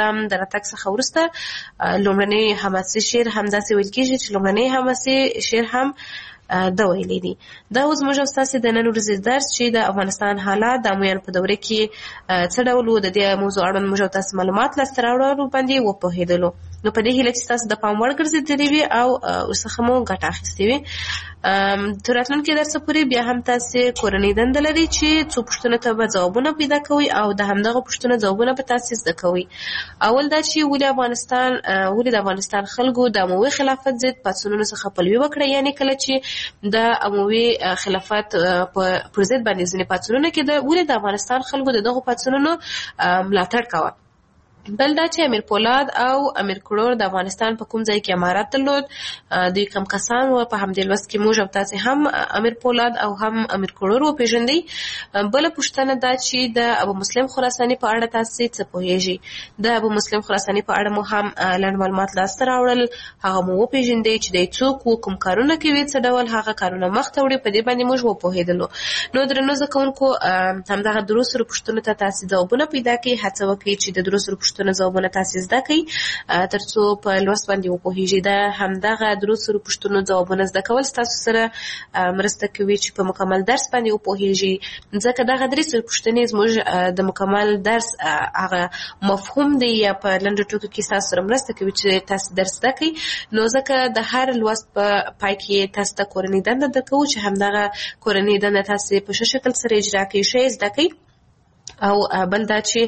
راتګ څخه وروسته لومړنی حماسي شعر همداسې ویل کېږي چې لومړنی حماسي شعر هم دا ویلي دي. دا اوس موږ او ستاسې د نن ورځې درس چې د افغانستان حالات د امویانو په دوره کې څه ډول و، د دې موضوع اړوند موږ او تاسې معلومات لاسته راوړلو باندې وپوهېدلو. نو په دې هیله چې تاسو د پام وړ ګرځېدلې وي او ورڅخه مو ګټه اخیستې وي. تر راتلونکي درسه پورې بیا هم تاسې کورنۍ دنده لري چې څو پوښتنو ته به ځوابونه پیدا کوئ او د همدغه پوښتنو ځوابونه به تاسې زده کوئ. اول دا چې ولې د افغانستان خلکو د اموي خلافت ضد پاڅونونو څخه پلوي وکړه، یعنې کله چې د اموي خلافت پر ضد باندې ځینې پاڅونونه کېده ولې د افغانستان خلکو د دغو پاڅونونو ملاتړ کوه. بل دا چې امیر پولاد او امیر کروړ د افغانستان په کوم ځای کې امارت درلود، دوی کم کسان و. په همدې لوست کې موږ او تاسې هم امیر پولاد او هم امیر کروړ وپېژندئ. بله پوښتنه دا چې د ابو مسلم خراساني په اړه تاسې څه پوهېږئ. د ابو مسلم خراساني په اړه مو هم لنډ معلومات لاسته راوړل، هغه مو وپېژندئ چې دی څوک و، کوم کارونه کوي، څه ډول هغه کارونه مخته وړي. په دې باندې موږ وپوهېدلو. نو درنو زده کوونکو همدغه درو سرو پوښتنو ته تاسې ځوابونه پیدا کړئ. هڅه وکړئ چې د درو سرو ځوابونه تاسې زده کړئ ترڅو په لوست باندې وپوهېږئ. د همدغه درو سرو پوښتنو ځوابونه زده کول ستاسو سره مرسته کوي چې په مکمل درس باندې وپوهېږئ، ځکه دغه درې سرو پوښتنې زموږ د مکمل درس هغه مفهوم دی یا په لنډو ټکو کې ستاسو سره مرسته کوي چې تاسې درس زده کړئ. نو ځکه د هر لوست په پای کې تاسو ته کورنۍ دنده درکوو چې همدغه کورنۍ دنده تاسې په ښه شکل سره اجرا کړئ، ښه یې زده کړئ. او بل دا چې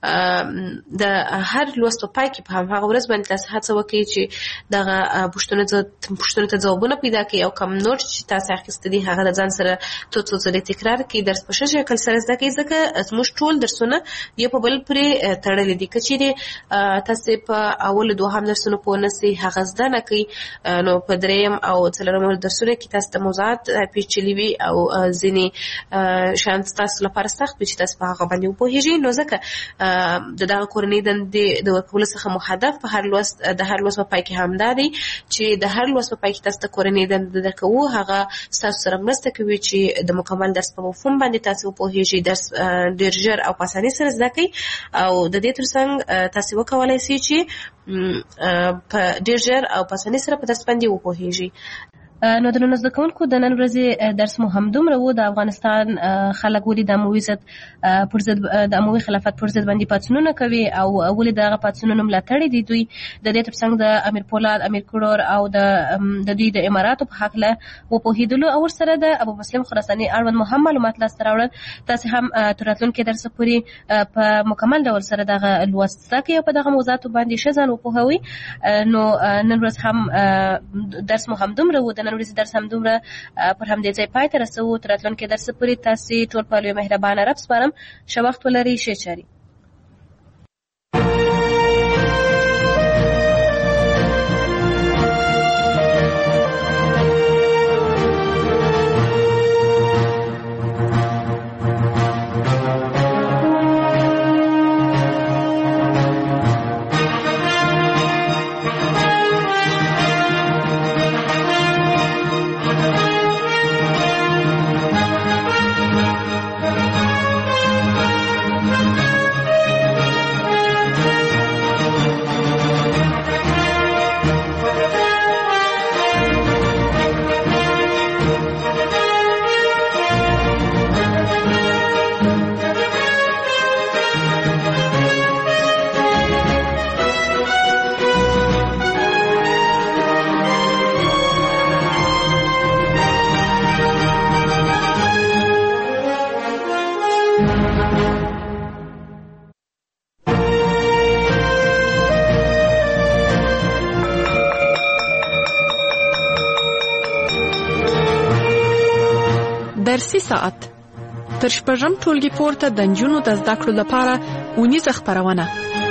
د هر لوست په پای کې په هماغه ورځ باندې تاسو هڅه وکړئ چې دغه پوښتنو ته ځوابونه پیدا کړئ او کوم نوټ چې تاسو اخیستی دي هغه د ځان سره څو ځلې تکرار کړئ. درس په ښه شکل سره زده کړئ ځکه زموږ ټول درسونه یو په بل پورې تړلي دي. که چیرې تاسو په اول دوهم درسونو پوه نه سئ، هغه زده نه کړئ، نو په دریم او څلورم درسونو کې تاسو ته موضوعات پیچلي وي او ځینې شیان ستاسو لپاره سخت وي چې تاسو په هغه باندې وپوهېږئ. نو ځکه د دغه کورنۍ دندې د ورکولو څخه مو هدف په هر لوست په پای کې همدا دی چې د هر لوست په پای کې تاسو ته کورنۍ دنده درکوو. هغه ستاسو سره مرسته کوي چې د مکمل درس په مفهوم باندې تاسو وپوهېږئ، درس ډېر ژر او په اسانۍ سره زده کړئ. او د دې ترڅنګ تاسو وکولای شئ چې په ډېر ژر او په اسانۍ سره په درس باندې وپوهېږئ. نو درنو زده کوونکو د نن ورځې درس مو همدومره و. د افغانستان خلک ولې د اموي خلافت پر ضد باندې پاڅونونه کوي او ولې دغه پاڅونونو ملاتړي دي دوی. د دې ترڅنګ د امیر پولاد، امیر کروړ او د دوی د اماراتو په هکله وپوهېدلو او ورسره د ابو مسلم خراساني اړوند مو هم معلومات لاسته راوړل. تاسې هم تر راتلونکي درسه پورې په مکمل ډول سره دغه لوست زده کړئ او په دغه موضوعاتو باندې ښه ځان وپوهوئ. نو نن ورځ هم درس مو همدومره و. نن ورځې درس همدومره پر همدې ځای پای ته رسوو. تر راتلونکي درسه پورې تاسې ټول په لوی مهربانه رب سپارم. ښه وخت ولرئ، ښې چارې. درسي ساعت تر شپږم ټولګي پورته د نجونو د زده کړو لپاره اونیزه خپرونه.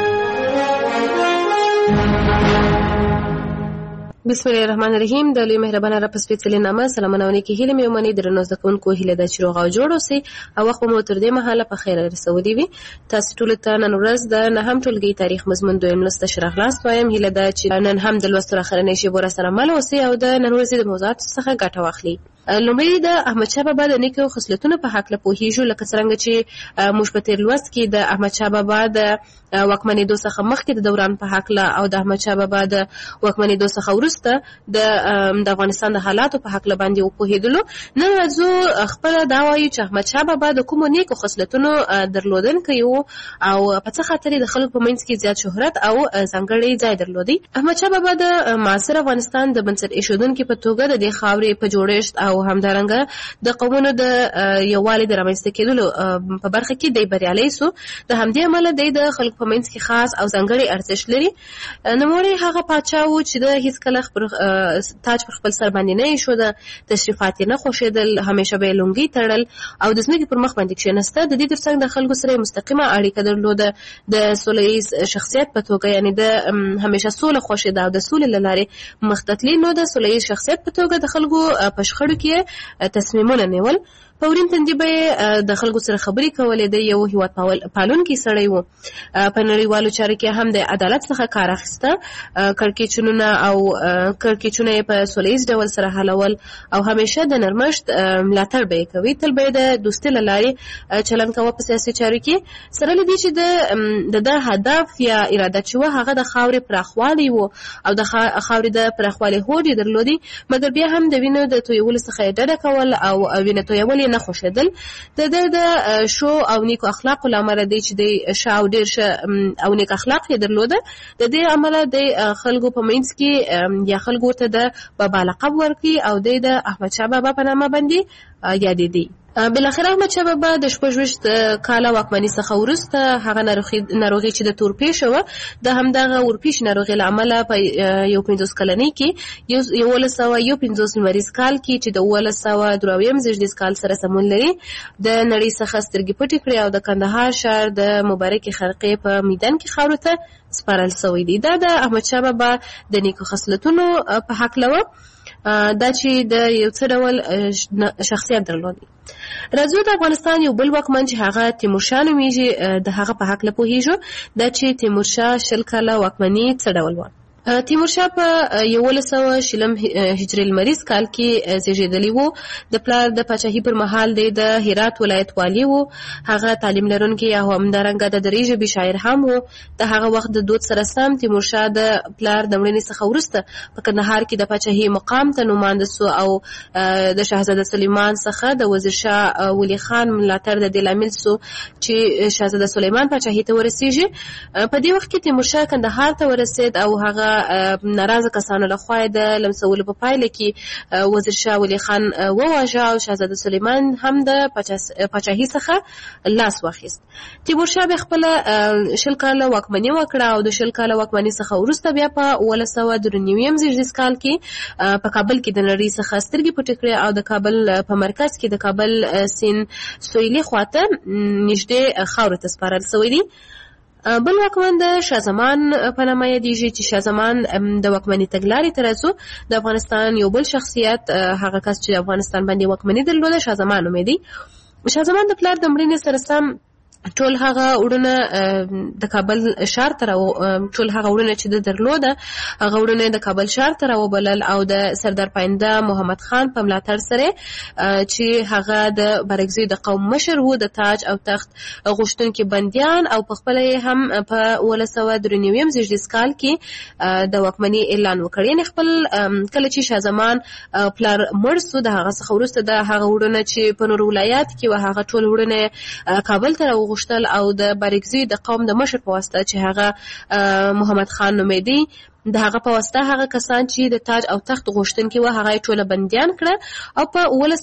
بسم الله الرحمن الرحیم. د لوی مهربانه رب سپېڅلې نامه سلامونه ونکي هیله مې ومني. درنو زده کوونکو هیله ده چې روغ او جوړ اوسئ او وخت مو تر دې مهاله په خیر رسولي وي. تاسو ټول ته نن ورځ د نهم ټولګي تاریخ مضمون دویم لوست شرح خلاص وایم. هیله ده چې نن هم د لوست اخرنۍ شیبو را سره مل اوسئ او د نن ورځې د موضوعاتو څخه ګټه واخلئ. لومړی د احمدشاه بابا د نیکو خصلتونو په حق له پوهیږو، لکه څنګه چې موږ په تیر لوست کې د احمدشاه بابا د واکمنېدو څخه مخکې د دوران په حق له او د احمدشاه بابا د واکمنېدو څخه وروسته د افغانستان د حالاتو په حق له باندې وپوهېدلو. نن راځو خپله دا وایو چې احمدشاه بابا د کومو نیکو خصلتونو درلودونکی و او په څه خاطر د خلکو په منځ کې زیات شهرت او ځانګړی ځای درلودی. احمدشاه بابا د معاصر افغانستان د بنسټ ایښودونکي په توګه د دې خاورې په جوړښت او همدارنګه د قومونو د یووالي د رامنځته کېدلو په برخه کې دی بریالی سو. د همدې امله دی د خلکو په منځ کې خاص او ځانګړی ارزښت لري. نوموړی هغه پاچا و چې د هیڅکله تاج پر خپل سر باندې نه ایښوده، تشریفات یې نه خوښېدل، همیشه به یې لونګۍ تړل او د ځمکې پر مخ باندې کښېناسته. د دې ترڅنګ د خلکو سره مستقیمه اړیکه درلوده، د سوله ییز شخصیت په توګه، یعنې د همیشه سوله خوښېده او د سولې له لارې مخ ته تلي. نو د سوله ییز شخصیت په توګه د خلکو په شخړو کې تصمیمونه نیول. په ورین تندي به یې د خلکو سره خبرې کولې. د یو هېواد پالونکی سړی و. په نړیوالو چارو کې هم د عدالت څخه کار اخیسته. کړکېچونونه یې په سوله ییز ډول سره حلول او همیشه د نرمښت ملاتړ به یې کوي. تل به یې د دوستۍ له لارې چلند کوه په سیاسي چارو کې. سره له دې چې د هدف یا اراده چې وه هغه د خاورې پراخوالی و او د خاورې د پراخوالي هوډ یې درلودی، مګر بیا هم د وینو د تویولو څخه یې ډډه کول او وینه تویول نه خوښېدل. د شو او نیکو اخلاقو له امله دی چې د ښه او ډېر ښه او نیک اخلاق یې درلوده. د دې امله د خلکو په منځ کې یا خلکو ورته د بابا لقب ورکړي او د احمدشاه بابا په نامه باندې یادېدي. بالاخره احمدشاه بابا د 26 کاله واکمنۍ څخه وروسته هغه ناروغي چې د تورپېښه وه، د همدغه ورپېښې ناروغۍ له امله په 15 کلنۍ کې 1151 لمریز کال کې چې د 1123 زېږدیز کال سره سمون لري، د نړۍ څخه سترګې پټې کړې او د کندهار ښار د مبارکې خرقې په میدان کې خاورو ته سپارل سوی دی. دا د احمدشاه بابا د نیکو خصلتونو په هکله وه، دا چې د یو څه ډول شخصیت درلودی. راځو د افغانستان یو بل واکمن چې هغه تیمورشاه نومیږي د هغه په هکله پوهیږو. دا چې تیمورشاه 20 کاله واکمني څه ډول وه. تیمورشاه په 1100 هجري لمریز کال کې زیږېدلی و. د پلار د پاچاهۍ پر مهال د هرات ولایت والی و. هغه تعلیم لرونکی او همدارنګه د دري ژبې شاعر هم و. د هغه وخت د دود سره سم تیمورشاه د پلار د مړینې څخه وروسته په کندهار کې د پاچاهۍ مقام ته نومانده سو او د شاهزاده سلیمان څخه د وزیرشاه ولی خان ملاتړ د دې لامل سو چې شاهزاده سلیمان پاچاهۍ ته ورسیږي. په دې وخت کې تیمورشاه کندهار ته ورسید او هغه ناراضه کسانو لخوا د لمسولو په پایله کې وزیرشاه ولی خان وواژه او شاهزاده سلیمان هم د پاچاهۍ څخه لاس واخیست. تیمورشاه به خپل 20 کاله واکمني وکړه او د 20 کاله واکمني څخه وروسته بیا په 1193 زېږدیز کال کې په کابل کې د نړۍ څخه سترګې پټې کړې او د کابل په مرکز کې د کابل سیند سویلي خواته نږدې خاورو ته سپارل سوی دی. بل واکمن د شاه زمان په نامه یادېږي چې شاه زمان د واکمنۍ تګلارې ته راځو. د افغانستان یو بل شخصیت هغه کس چې افغانستان باندې واکمني درلوده شاه زمان نومېدی. شاه زمان د پلار د مړینې سره سم ټول هغه وړونه د کابل ښار ته ټول هغه وړونه چې د درلوده هغه وړونه د کابل ښار ته راوبلل او د سردار پاینده محمد خان په ملاتړ سره چې هغه د بارګزیو د قوم مشر و، د تاج او تخت غوښتونکي بندیان او په خپله هم په 1193 زېږدیز کال کې د واکمنۍ اعلان وکړ. یعنې خپل کله چې شاه زمان پلار مړ سو د هغه څخه وروسته د هغه وړونه چې په نورو ولایات کې و هغه ټول وړونه کابل ته غوښتل او د بارګزي د قوم د مشر په واسطه چې هغه محمد خان نومېدی د هغه په واسطه هغه کسان چې د تاج او تخت غوښتونکي و هغه ټوله بندیان کړه او په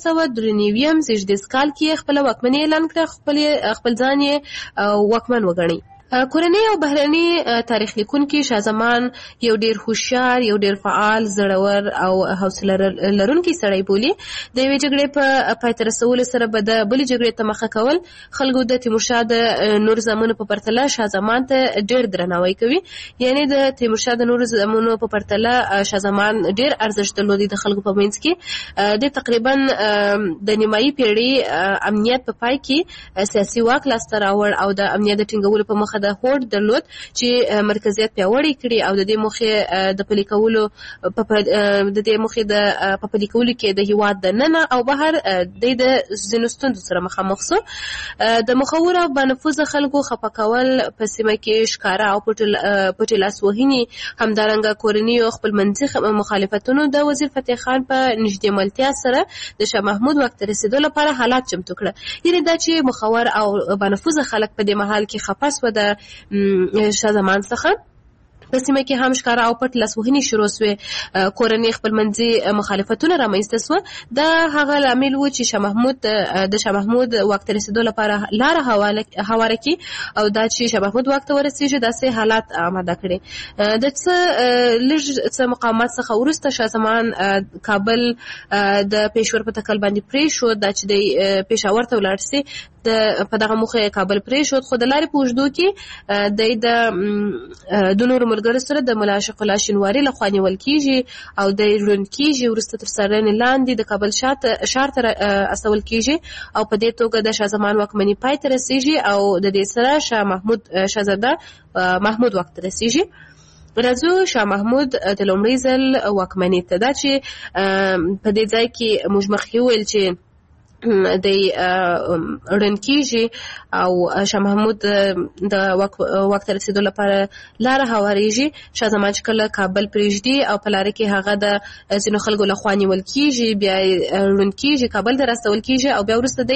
1193 زېږدیز کال کې خپل واکمني اعلان کړه، خپل ځان یې واکمن وګڼي. کورنۍ او بهرني تاریخ لیکونکي شاه زمان یو ډیر هوښیار، یو ډیر فعال، زړور او حوصله لرونکی سړی بولي. د یوې جګړې په پای ته رسولو سره به د بلې جګړې ته مخه کول. خلکو د تیمورشاه د نور زامنو په پرتله شاه زمان ته ډیر درناوی کوي. یعنی د تیمورشاه د نور زامنو په پرتله شاه زمان ډیر ارزښت درلودی د خلکو په منځ کې. د تقریبا د نیمایي پیړۍ امنیت په پای کې سیاسي واک لاسته راوړ او د امنیت د ټینګولو په مخه د هوډ درلود چې مرکزیت پیاوړی کړي او د دې موخې د پلي کولو په پلي کولو کې د هیواد د ننه او بهر د ځینو ستونزو سره مخامخ سو. د مخوره بنفوذه خلکو خفه کول په سیمه کې ښکاره او پټې لاسوهنې، همدارنګه کورني او خپلمنځي مخالفتونو د وزیر فتح خان په نږدې ملتیا سره د شاه محمود وخت رسیدو لپاره حالات چمتو کړه. یعنې دا چې مخور او بنفوذه خلک په دې مهال کې خفه سوه د شاه زمان څخه، په سیمه کې هم ښکاره او پټ لاسوهنې شروع سوې، کورنۍ خپلمنځي مخالفتونه رامنځته سوه. دا هغه لامل و چې د شاه محمود واک ته رسېدو لپاره لاره هواره کړي او دا چې شاه محمود واک ته ورسېږي داسې حالات آماده کړي. د لږ څه مقاومت څخه وروسته شاه زمان کابل د پېښور په تکل باندې پرېښود، دا چې د پېښور ته ولاړ سي. په دغه موخه کابل پرېښود، خو د لارې په اوږدو کې د نورو ملګرو سره د ملا عاشق الله شینواري لخوا نیول کېږي او د ړوند کېږي، وروسته تر څارنې لاندې د کابل ښار ته استول کېږي او په دې توګه د شاه زمان واکمني پای ته رسېږي او د دې سره شاهزاده محمود واک ته رسېږي. راځو شاه محمود د لومړي ځل واکمني ته. دا چې په دې ځای کې موږ مخکې وویل چې د ړوند کېږي او شاه محمود د واک ته رسېدو لپاره لاره هوارېږي. شاه زمان چې کله کابل پرېږدي او په لاره کې هغه د ځینو خلکو لخوا نیول کېږي، بیا ړوند کېږي، کابل ته راستول کېږي او بیا وروسته د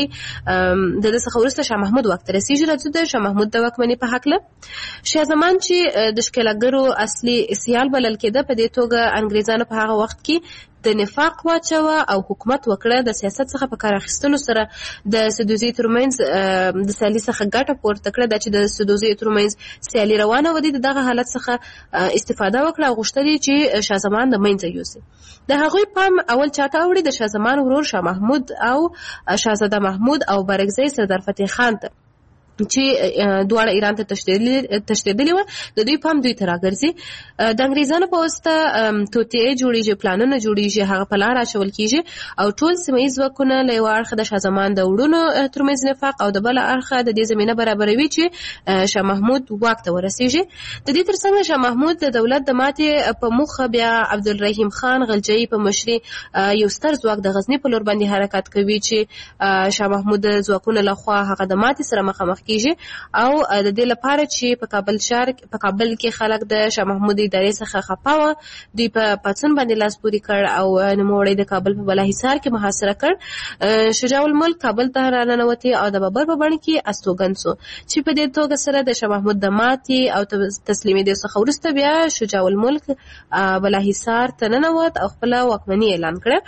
ده څخه وروسته شاه محمود واک ته رسېږي. راځو د شاه محمود د واکمنۍ په هکله. شاه زمان چې د ښکېلاګرو اصلي سیال بلل کېده، په دې توګه انګریزانو په هغه وخت کې د نفاق واچوه او حکومت وکړه. د سیاست څخه په کار اخیستلو سره د سدوزي ترمنځ د سیالي څخه ګټه پورته کړه. دا چې د سدوزي ترمنځ سیالي روانه وه، د دغه حالت څخه استفاده وکړه او غوښتل چې شاه زمان د منځه یوسي. د هغوی پام اول چاته اوړي؟ د شاه زمان ورور شاه محمود او شاهزاده محمود او بارکزی سردار فتح خان ته، چې دواړه ایران ته تښتېدلي وه. د دوی پام دوی ته راګرځي. د انګریزانو په واسطه توطیې جوړېږي، پلانونه جوړېږي، هغه په لار اچول کېږي او ټول سیمه ییز ځواکونه له یوه اړخه د شاه زمان د وروڼو ترمنځ نفاق او د بله اړخه د دې زمینه برابروي چې شاه محمود واک ته ورسېږي. د دې ترڅنګ شاه محمود د دولت د ماتې په موخه بیا عبدالرحیم خان غلجیي په مشري یو ستر ځواک د غزني په لور باندې حرکت کوي چې شاه محمود د ځواکونو لخوا هغه د ماتې سره مخامخ کېږي او د دې لپاره چې په کابل کې خلک د شاه محمود ادارې څخه خفه وه، دوی په پاڅون باندې لاس پورې کړ او نوموړی د کابل په بالاحصار کې محاصره کړ. شجاع الملک کابل ته راننوتې او د بابر په بڼه کې استوګن سو، چې په دې توګه سره د شاه محمود د ماتې او تسلیمېدو څخه وروسته بیا شجاع الملک بالاحصار ته ننوت او خپله واکمني اعلان کړه.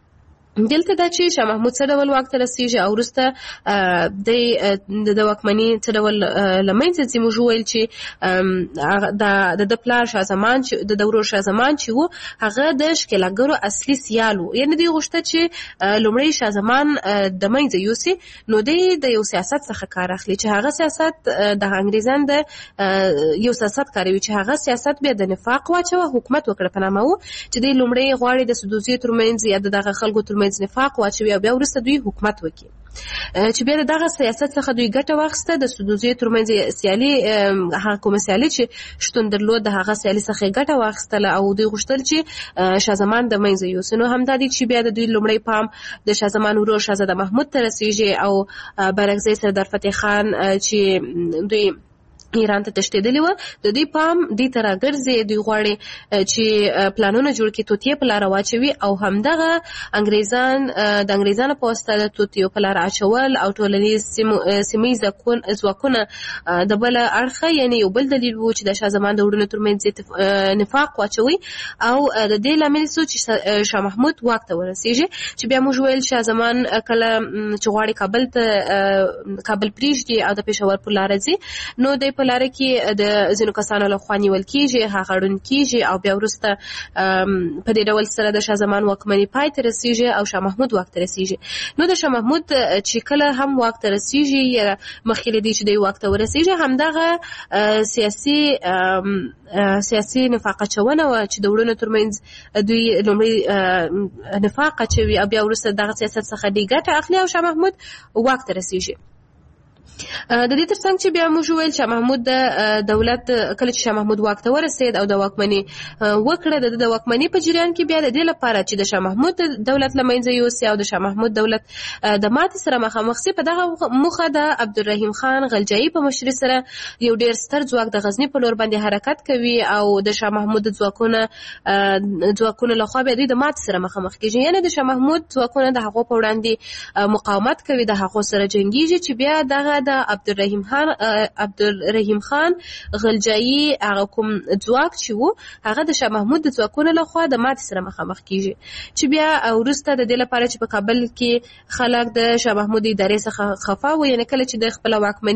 دلته دا چې شاه محمود څه ډول واک ته رسېږي او وروسته د واکمني څه ډول له منځه ځي. موږ وویل چې د پلار شاه زمان چې د ورور شاه زمان چې و، هغه د ښکېلاګرو اصلي سیال و. یعنې دوی غوښته چې لومړی شاه زمان د منځه یوسي، نو دوی د یو سیاست څخه کار اخلي چې هغه سیاست د انګریزان د یو سیاست کاروي چې هغه سیاست بیا د نفاق واچوه، حکومت وکړه په نامه و، چې دوی لومړی غواړي د سدوزي ترمنځ یا د دغه خلکو ترمنځ نفاق واچوي او بیا وروسته دوی حکومت وکړي. چې بیا دغه سیاست څخه دوی ګټه واخیسته. د سدوزي ترمنځ سیالي، هغه کومه سیالي چې شتون درلود، د هغه سیالي څخه ګټه واخیستله او دوی غوښتل چې شاه زمان د منځه یوسي. نو همدا دي چې بیا د دوی لومړی پام د شاه زمان ورور شاهزاده محمود ته رسېږي او بارکزی سردار فتح خان چې دوی ایران ته تښتېدلي وه، د دوی پام دې ته راګرځي. دوی غواړي چې پلانونه جوړ کړي، توطیې په لاره واچوي او همدغه د انګریزانو په واسطه د توطیو په لاره اچول او ټولنیز سیمه ځواکونه د بله اړخه، یعنې یو بل دلیل و چې د شاه زمان د وروڼو ترمنځ نفاق واچوي او د دې لامل سو چې شاه محمود واک ته ورسېږي. چې بیا موږ ویل شاه زمان کله چې غواړي کابل پرېږدي او د پېښور پر لاره ځي، نو د په لاره کې د ځینو کسانو لخوا نیول کېږي، هغه ړوند کېږي او بیا وروسته په دې ډول سره د شاه زمان واکمني پای ته رسېږي او شاه محمود واک ته رسېږي. نو د شاه محمود چې کله هم واک ته رسېږي یا مخکې له دې چې دوی واک ته ورسېږي، همدغه سیاسي نفاق اچونه وه چې د وروڼو ترمنځ دوی لومړی نفاق اچوي او بیا وروسته دغه سیاست څخه دوی ګټه اخلي او شاه محمود واک ته رسېږي. د دې ترڅنګ چې بیا موږ ویل چې محمود د دولت کله چې شاه محمود واک ته ورسید او د واکمنۍ وکړه د واکمنۍ په جریان کې بیا د دې لپاره چې د شاه محمود دولت له منځه یوسي او د شاه محمود دولت د ماتې سره مخامخ سي، په دغه موخه د عبدالرحیم خان غلجایی په مشرۍ سره یو ډیر ستر ځواک د غزنی په لور باندې حرکت کوي او د شاه محمود ځواکونه لخوا بیا دوی د ماتې سره مخامخ کیږي. یعنې د شاه محمود ځواکونه د هغو په وړاندې مقاومت کوي، د هغو سره جنګیږي چې بیا دغه د عبدالرحیم خان غلجایی هغه کوم ځواک چې وو هغه د شاه محمود د ځواکونو لخوا د ماتې سره مخامخ کیږي، چې بیا وروسته د دې لپاره چې په کابل کې خلک د شاه محمود ادارې څخه خفه وو، یعنې کله چې د خپل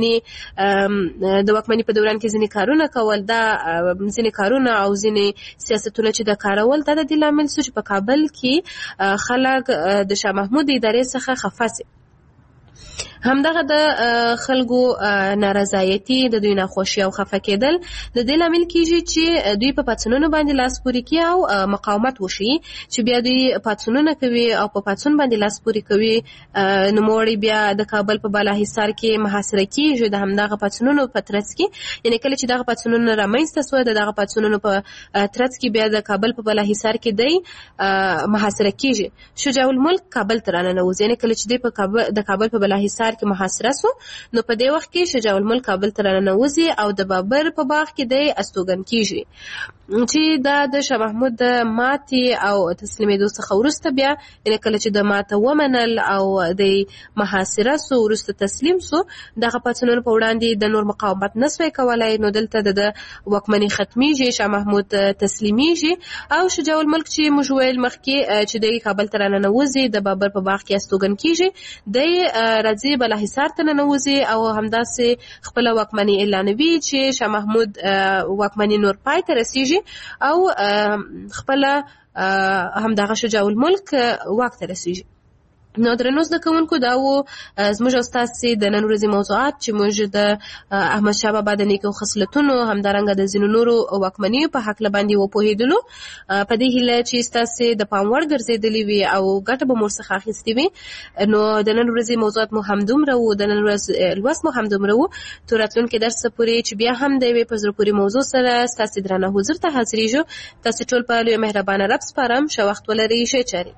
د واکمنۍ په دوران کې ځینې کارونه کول، دا ځینې کارونه او ځینې سیاستونه چې د کارول، دا د دې لامل شو چې په کابل کې خلک د شاه محمود ادارې څخه خفه سي. همدغه د خلکو نارضایتي، د دوی ناخوښي او خفه کېدل د دې لامل کیږي چې دوی په پاڅونونو باندې لاس پورې کوي او مقاومت وشي، چې بیا دوی پاڅونونه کوي او په پاڅون باندې لاس پورې کوي. نوموړی بیا د کابل په بالاحصار کې محاصره کیږي د همدغه پاڅونونو په ترڅ کې، یعنې کله چې دغه پاڅونونه رامنځته سوه د دغه پاڅونونو په ترڅ کې بیا د کابل په بالاحصار کې دی محاصره کیږي. شجاع الملک کابل ته راننوځي، یعنې کله چې دی د کابل په بالاحصار کې محاصره سو، نو په دې وخت کې شجاع الملک کابل ته راننوځي او د بابر په باغ کې دی استوګن کیږي، چې دا د شاه محمود د ماتې او تسلیمېدو څخه وروسته بیا یعنې کله چې د ماته ومنل او د محاصره سو وروسته تسلیم سو، دغه پاڅونونو په وړاندې د نور مقاومت نه سوی کولی، نو دلته د واکمنۍ ختمیږي، شاه محمود تسلیمیږي او شجاع الملک چې موږ ویل مخکې چې دی کابل ته راننوځي د بابر په باغ کې استوګن کیږي، دی راځي بالاحصار ته ننوځي او همداسې خپله واکمنۍ اعلانوي چې شاه محمود واکمنۍ نور پای ته رسیږي او خپله همدغه شجاع الملک واک ته رسیږي. نو درنو زده کوونکو، دا و زموږ او ستاسې د نن ورځې موضوعات چې موږ د احمدشاه بابا د نیکو خصلتونو همدارنګه د ځینو نورو واکمنیو په هکله باندې وپوهېدلو، په دې هیله چې ستاسې د پام وړ ګرځېدلې وي او ګټه به مو ورڅخه اخیستې وي. نو د نن ورځې موضوعات مو همدومره و، د نن ورځ لوست مو همدومره و. تر راتلونکي درس پورې چې بیا هم د یوې په زړه پورې موضوع سره ستاسې درانه حضور ته حاضرېږو. تاسې ټول په لوی مهربانه رب سپارم. ښه وخت ولرئ، ښې چارې.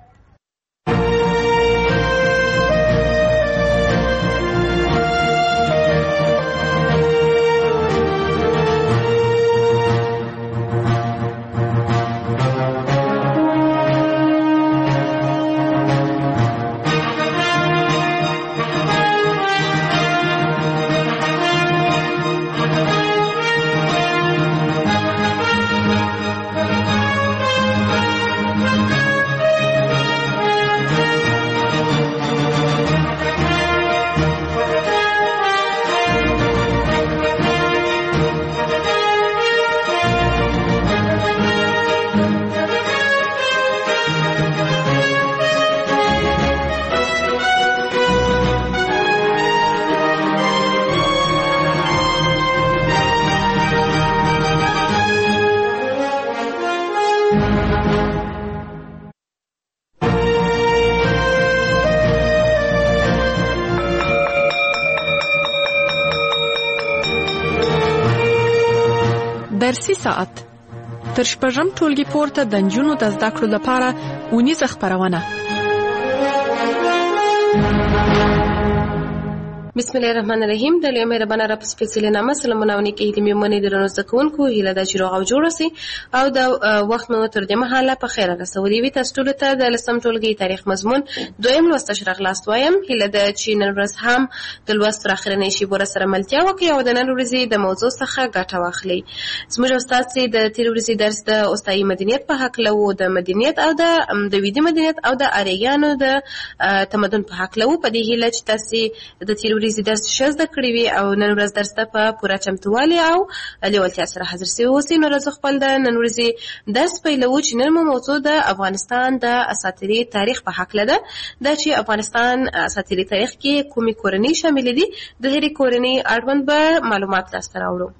درسي ساعت تر شپږم ټولګي پورته د نجونو د زده کړو لپاره اونیزه خپرونه. بسم الله الرحمن الرحیم. د لوی مهربانه رب سپېڅلې نامه سلامونه او نیکې هیلې مې ومنئ درنو زده کوونکو. هیله ده چې روغ او جوړ اوسئ او د وخت مو تر دې مهاله په خیره رسولي وي. تاسو ټولو ته د لسم ټولګي تاریخ مضمون دویم لوست اشرا خلاص وایم. هیله ده چې نن ورځ هم د لوست تر اخرنۍ شیبو سره ملتیا وکړئ او د نن ورځې د موضوع څخه ګټه واخلئ. زموږ استاد چې د تېرې ورځې درس د استایي مدنیت په هکله و، د مدنیت او د ویدي مدنیت او د آریایانو د تمدن په هکله و. په دې هیله چې تاسې د تېرې ورځې درس ښه زده کړي وي او نن ورځ درس ته په پوره چمتووالي او لیوالتیا سره حاضر سوي اوسئ. نو راځو خپل د نن ورځې درس پیلوو چې نن مو موضوع د افغانستان د اساطیري تاریخ په هکله ده. دا چې افغانستان اساطیري تاریخ کې کومې کورنۍ شاملې دي، د هرې کورنۍ اړوند به معلومات لاسته راوړو.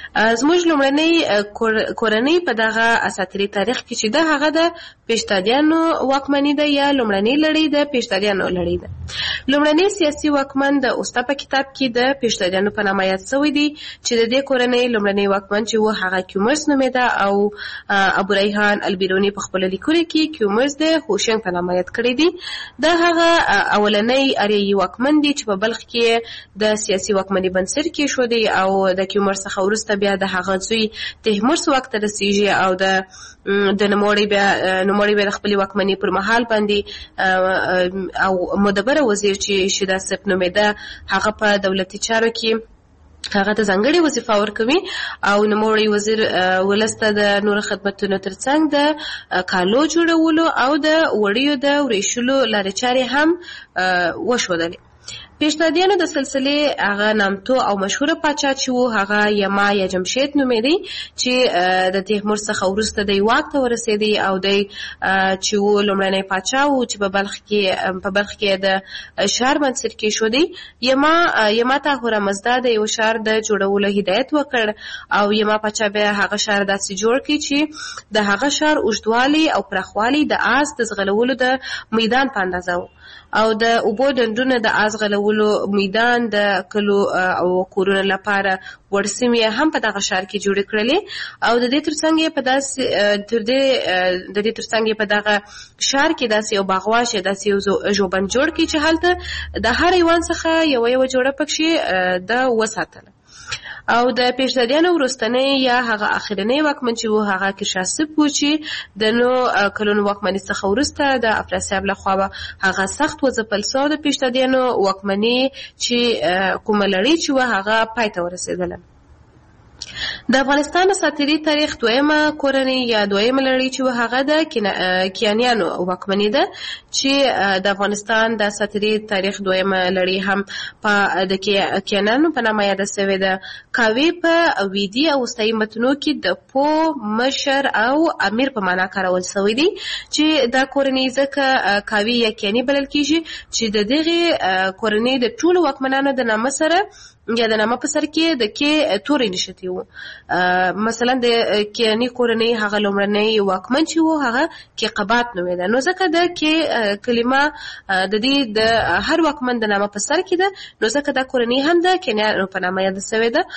زموږ لومړنۍ کورنۍ په دغه اساطیري تاریخ کې چې د هغه د پیشتادیانو واکمني ده یا لومړنۍ لړۍ د پیشتادیانو لړۍ ده. لومړنۍ سیاسي واکمن د اوستا په کتاب کې د پیشتادیانو په نامه یاد شوی دی چې د دې کورنۍ لومړنۍ واکمن چې و هغه کیومرس نومېده او ابو ریحان البیرونی په خپل لیکلو کې کیومرس د هوشنګ په نامه یاد کړی دی. د هغه اولنۍ اریایي واکمن دی چې په بلخ کې د سیاسي واکمنۍ بنسټ کېښود او د کیومرس څخه وروسته بیا د هغه زوی تیمور واک ته رسیږي او د نوموړي بیا د خپلې واکمنۍ پر مهال باندې او مدبر وزیر چې شیدا صف نومېده هغه په دولتي چارو کې هغه ته ځانګړې وظیفه ورکوي او نوموړی وزیر ولسته د نور خدمتونو ترڅنګ د کالو جوړولو او د وړیو د وریشلو لارې چارې هم وښودلې. پیشتادیانو د سلسلې هغه نامتو او مشهوره پاچا چې و هغه یما یا جمشید نومېدی چې د تیمور څخه وروسته د واک ته ورسېدی او د چې و لومړنی پاچا و چې په بلخ کې د ښار بنسټ کېښودی. یما ته هورمزدا د یو ښار د جوړولو هدایت وکړ او یما پاچا بیا هغه ښار داسې جوړ کړي چې د هغه ښار اوږدوالی او پراخوالی د آس د ځغلولو د میدان په اندازه و او د اوبو ډنډونه د آس غلولو میدان د کلو او کورونو لپاره ورسمې هم په دغه ښار کې جوړ کړلې او د دې ترڅنګ په دغه ښار کې داسې یو باغواش داسې یو ژوبند جوړ کړي چې هلته د هر ایوان څخه یو جوړه پکښې د وساتله. او د پیشتادیانو وروستنۍ یا هغه اخرنۍ واکمن چې و هغه کشاسب و چې د نو کلونو واکمنۍ څخه وروسته د افراسیاب لخوا هغه سخت وځپل سو. د پیشتادیانو واکمنۍ چې کومه لړۍ چې و هغه پای ته ورسېدله. د افغانستان اساطیري تاریخ دویمه کورنۍ یا دویمه لړۍ چې هغه د کیانیانو واکمنۍ ده چې د افغانستان د اساطیري تاریخ دویمه لړۍ هم د کیانیانو په نامه یاده شوې ده. کاوی په ویدي او وروستي متنو کې د پو مشر او امیر په معنا کارول شوی دی چې دا کورنۍ ځکه کاوی یا کیانی بلل کېږي چې د دغه کورنۍ د ټولو واکمنانو د نامه سره یا د نامه په سر کې د کې تورې نشتی وو. مثلا د کیانی کورنۍ هغه لومړنۍ واکمن چې وو هغه کې قبات نومېده نو ځکه د کې کلمه د دې د هر واکمن د نامه په سر کې ده نو ځکه دا کورنۍ هم د کیانیانو په نامه یاد شوې ده.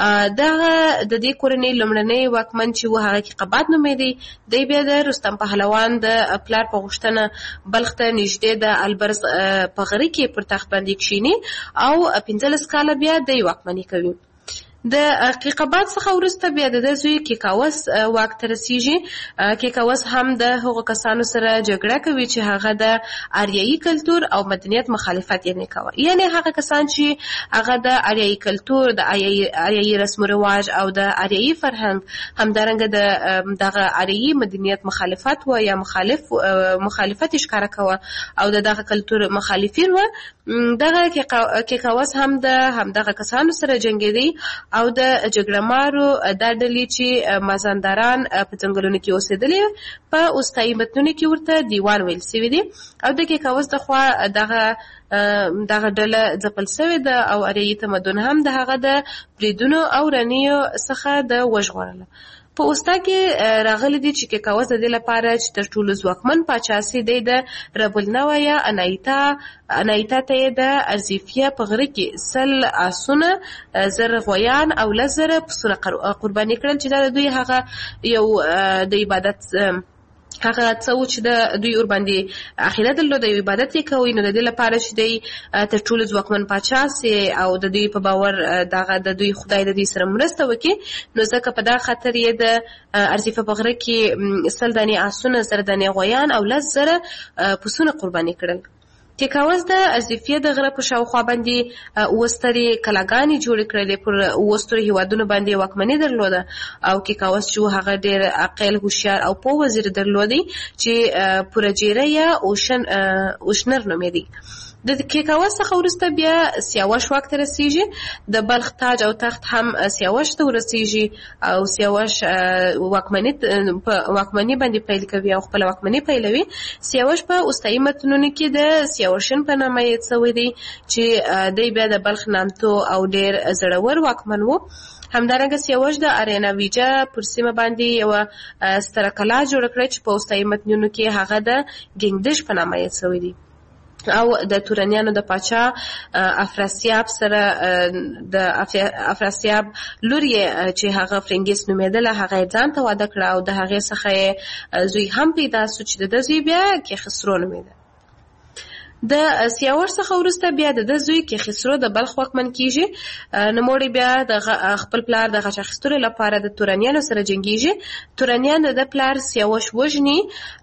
د دې کورنۍ لومړنۍ واکمن چې وو هغه کې قبات نومېدی. دی بیا د رستم پهلوان د پلار په غوښتنه بلخ ته نږدې د البرز په غره کې پر تخت باندې کښیني او 15 کاله بیا د واکمنۍ کوي. د کیقبات څخه وروسته بیا د زوی کیکاوس واک ته رسیږي. کیکاوس هم د هغو کسانو سره جګړه کوي چې هغه د آریایي کلتور او مدنیت مخالفت یې کوي. یعنی هغه کسان چې هغه د آریایي کلتور د آریایي رسم و رواج او د آریایي فرهنګ همدارنګه دغه آریایي مدنیت مخالفت و یا مخالفت ښکاره کوي او دغه کلتور مخالفین و. دغه کیکاوس هم دغه کسانو سره جنګېدی او د جګړهمارو دا ډلې چې مازندران په ځنګلونو کې اوسېدلې په اوستایي متنونو کې ورته دیوان ویل شوی دی او د کیکاوس د خوا دغه ډله ځپل شوې ده او آریایي تمدن هم د هغه د بریدونو او رنیو څخه د وژغورله. په اوستا کې راغلي دي چې کیکاوس د دې لپاره چې تر ټولو ځواکمن پاچا سي دی د ربلنوا یا انایتا ته د ارزیفیا په غره کې 100 آسونه 1000 غویان او 1000 پسونه قرباني کړل چې دا دوی هغه یو د عبادت هغه څو چې د دوی ور باندې اخیرت له د عبادت یې کوي نو د دې لپاره چې دی تر ټولو ځواکمن پاچا سي او د دوی په باور دغه د دوی خدای د دې سره مرسته وکړي نو ځکه په دا خاطر یې د ارزیفه په غره کې 100 دانې آسونه 1000 دانې غویان او 1000 پسونه قرباني کړل. کیکاوس د ارزیفیه د غره په شاوخوا باندې وستري کلاګانې جوړې کړلې پر وسترو هیوادونو باندې واکمني درلوده او کیکاوس چې هغه ډېر عاقل هوښیار او په وزیر درلودي چې پرجیره یا اوشنر نومېدی. د کیکاوس څخه وروسته بیا سیاوش واک ته رسیږي. د بلخ تاج او تخت هم سیاوش ته ورسیږي او سیاوش واکمني باندې پیل کوي او خپل واکمني پیلوي. سیاوش په اوستایي متنونو کې د سیاوشن په نامه یې څوی دی چې دی بیا د بلخ نامتو او ډېر زړور واکمن وو. همدارنګه سیاوش د ارینا ویجا پر سیمه باندې یو ستره کلا جوړ کړې چې په اوستایي متنونو کې هغه د ګنگدش په نامه یاد شوی دی او د تورانیانو د پاچا افراسیاب سره د افراسیاب لور یې چې هغه فرنګیس نومېدله هغه ځان ته واده کړه او د هغې څخه زوی هم پیدا سو چې د زوی بیا کې خسرو نومېده. د سیاوش څخه وروسته بیا د زوی کې خسرو د بلخ واکمن کیږي. نوموړی بیا د خپل پلار د غچ اخیستلو لپاره د تورانیانو سره جنګیږي. تورانیان د پلار سیاوش وژني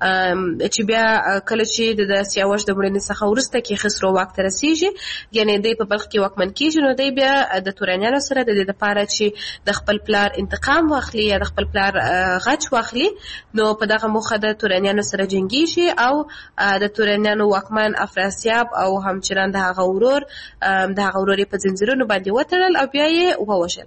چې بیا کله چې د سیاوش د مړینې څخه وروسته کې خسرو واک ته رسیږي یعنی دی په بلخ کې واکمن کیږي نو دی بیا د تورانیانو سره د دې لپاره چې د خپل پلار انتقام واخلي یا د خپل پلار غچ واخلي نو په دغه موخه د تورانیانو سره جنګیږي او د تورانیانو واکمن افراسیاب او همچنان د هغه ورور په زنځیرونو باندې وتړل او بیا یې ووژل.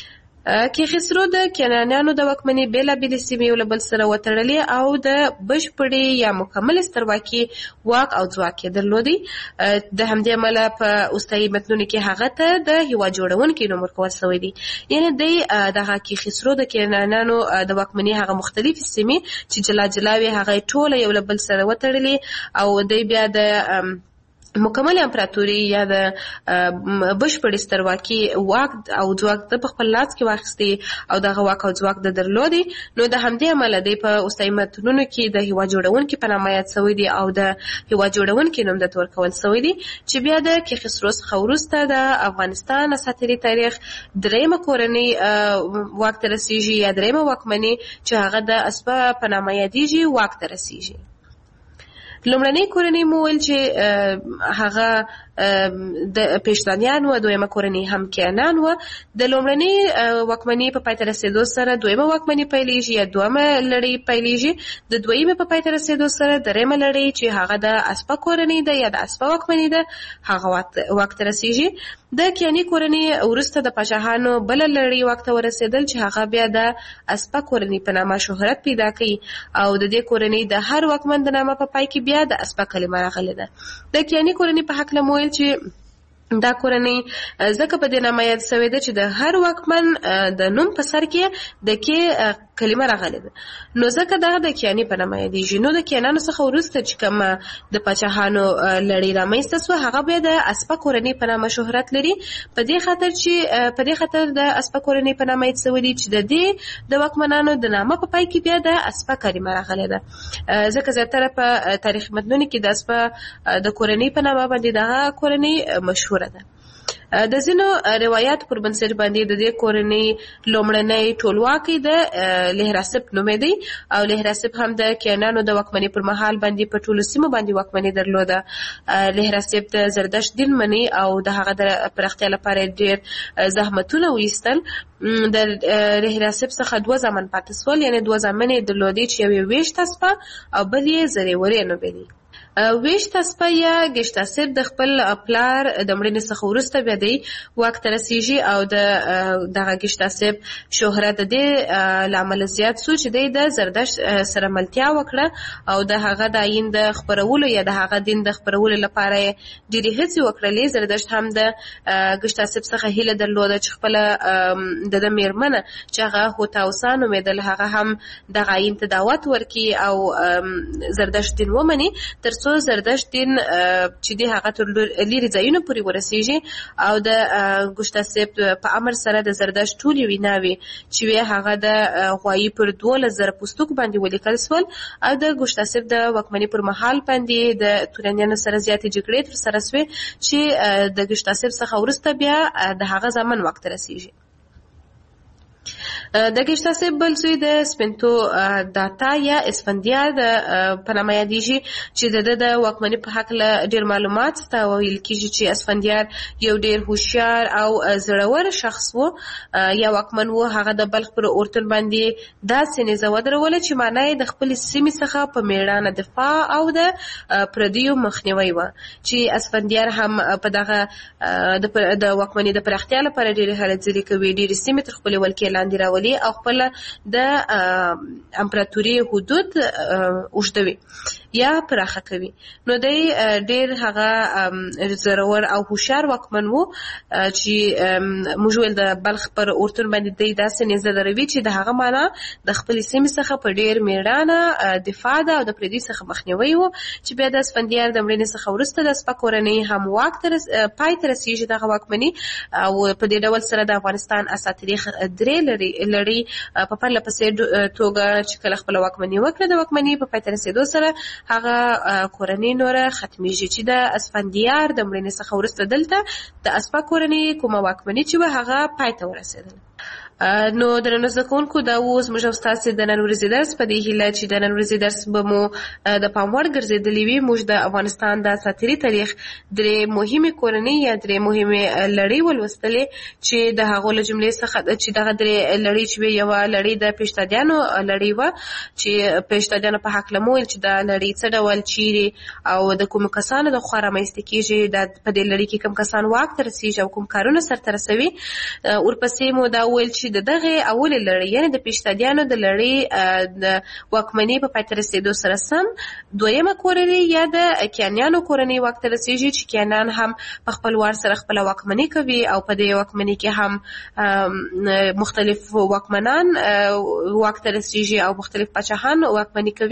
کې خسرو د کنعانیانو د واکمنۍ بېلابېلې سیمې یو له بل سره وتړلې او د بشپړې یا مکملې سترواکي واک او ځواک یې درلودی. د همدې امله په اوستایي متنونو کې هغه ته د هیواد جوړونکي نوم ورکول شوی دی. یعنې دی دغه کې خسرو د کنعانیانو د واکمنۍ هغه مختلفې سیمې چې جلا جلا وې هغه ټوله یو له بل سره وتړلې او دی بیا د مکمل امپراتوري یا د بشپړې سترواکي واک او ځواک د خپل لاس کې واخیستي او دغه واک او ځواک د درلودي. نو د همدې امله دی په اوستایي متنونو کې د هیواد جوړونکي په نامه یاد شوی دی او د هیواد جوړونکي نوم د ورکول شوی دی چې بیا د کې خسرو څخه وروسته د افغانستان اساطیري تاریخ دریمه کورنۍ واک ته رسیږي یا دریمه واکمني چې هغه د اسپه په نامه یادیږي واک ته رسیږي. لومړنۍ کورنۍ مو ویل چې هغه د پېشتانیان و، دویمه کورنۍ هم کیانان و. د لومړنۍ واکمنۍ په پای ته رسېدو سره دویمه واکمنۍ پیلېږي یا دویمه لړۍ پیلېږي. د دویمه په پای ته رسېدو سره دریمه لړۍ چې هغه د اسپه کورنۍ ده یا د اسپه واکمنۍ ده هغه واک ته رسېږي. د کیاني کورنۍ وروسته د پاچاهانو بله لړۍ واک ته ورسېدل چې هغه بیا د اسپه کورنۍ په نامه شهرت پیدا کوي او د دې کورنۍ د هر واکمن د نامه په پای کې بیا د اسپه کلمه راغلې ده. د کیاني کورنۍ په هکله مو ویل چې دا کورنۍ ځکه په دې نامه یاد شوې ده چې د هر واکمن د نوم په سر کې د کې کلمه راغلې ده نو ځکه دغه د کیاني په نامه یادېږي. نو د کیانانو څخه وروسته چې کومه د پاچاهانو لړۍ رامنځته سوه هغه بیا د اسپه کورنۍ په نامه شهرت لري په دې خاطر د اسپه کورنۍ په نامه یاد شوی دی چې د دې د واکمنانو د نامه په پای کې بیا د اسپه کلمه راغلې ده. ځکه زیاتره په تاریخ متنونو کې د اسپه د کورنۍ په نامه باندې دغه کورنۍ مشهوره ده. د ځینو روایت پر بنسټ باندې د دې کورنۍ لومړنۍ ټولواکي د لهراسپ نومېدی او لهراسپ هم د کیانانو د واکمنۍ پر مهال باندې په ټولو سیمو باندې واکمنۍ درلوده. لهراسپ د زردشت دین مني او د هغه د پراختیا لپاره ډېر زحمتونه وایستل. د لهراسپ څخه 2 زامن پاتې شول یعنی 2 زامن یې درلودې چې یو یې ویشت اسپه او بل یې زریورې نومېدی. ویشت اسپه یا ګشتاسپ د خپل پلار د مړینې څخه وروسته بیا دی واک ته رسیږي او دغه ګشتاسپ شهرت د دې له امله زیات شو چې دی د زردشت سره ملتیا وکړه او د هغه د آیین د خپرولو یا د هغه دین د خپرولو لپاره ډېرې هڅې وکړلې. زردشت هم د ګشتاسپ څخه هیله درلوده چې خپله د میرمنه چې هغه هوتاوسا نومېدل هغه هم دغه آیین ته دعوت ورکړي او زردشت دین ومني تر څو زردشت دین چې دی هغه تر لیرې ځایونو پورې ورسیږي او د ګشتاسپ په امر سره د زردشت ټولې ویناوې چې وې هغه د غوایي پر 12,000 پوستکو باندې ولیکل شول او د ګشتاسپ د واکمنۍ پر مهال باندې د تورانیانو سره زیاتې جګړې ترسره شوې چې د ګشتاسپ څخه وروسته بیا د هغه زمن وخت رسیږي. د ګشتاسپ بل زوی د سپنتو داتا یا اسفندیار په نامه یادېږي چې د واکمنۍ په هکله ډېر معلومات شته. ویل کېږي چې اسفندیار یو ډېر هوښیار او زړور شخص و یا واکمن و. هغه د بلخ پر اورتون باندې داسې نیزه ودروله چې معنی یې د خپلې سیمې څخه په میړانه دفاع او د پردیو مخنیوی و چې اسفندیار هم په دغه د واکمنۍ د پراختیا لپاره ډېرې هلې ځلې کوي. ډېرې سیمې تر خپلې ولکې لاندې او خپل د امپراتوري حدود اوږدوي. یا پراخه کوي. نو دی ډیر هغه زورور او هوښیار واکمن وو چې موږ ویل د بلخ پر اورتون باندې دی داسې نیزه دروي چې د هغه معنا د خپل سیمې څخه په ډیر میړانه دفاع ده او د پردي څخه مخنیوي وو چې بیا د اسفندیار د مړینې څخه وروسته د سپه کورنۍ هم واک پای ته رسیږي دغه واکمني او په دې ډول سره د افغانستان اساطیري درې لړۍ په پرله پسې توګه چې کله خپل واکمني وکړه د واکمني په پای ته رسیدو سره هغه کورنۍ نوره ختمیږي چې د اسفندیار د مړینې څخه وروسته دلته د اسپا کورنۍ کومه واکمني چې به هغه پای ته ورسېدله. نو درنو زده کوونکو دا اوس موږ او ستاسو د نن ورځې درس په دې هیله چې د نن ورځې درس به مو د پام وړ ګرځېدلی وي. موږ د افغانستان د اساطیري تاریخ درې مهمې کورنۍ یا درې مهمې لړۍ ولوستلې چې د هغو له جملې څخه چې دغه درې لړۍ چې وي یوه لړۍ د پیشتادیانو لړۍ وه چې پیشتادیانو په هکله مو ویل چې دا لړۍ څه ډول چیرې او د کومو کسانو د خوا رامنځته کېږي په دې لړۍ کې کوم کسان واک ته رسېږي او کوم کارونه سرته رسوي. ورپسې مو دا ویل چې د دغه اولې لړۍ یعنې د پیشتادیانو د لړۍ د واکمنۍ په پای ته رسېدو سره سم دویمه کورنۍ یا د کیانیانو کورنۍ واک ته رسېږي چې کیانیان هم په خپل وار سره خپله واکمني کوي او په دې واکمنۍ کې هم مختلف واکمنان واک ته رسېږي او مختلف پاچاهان واکمني کوي.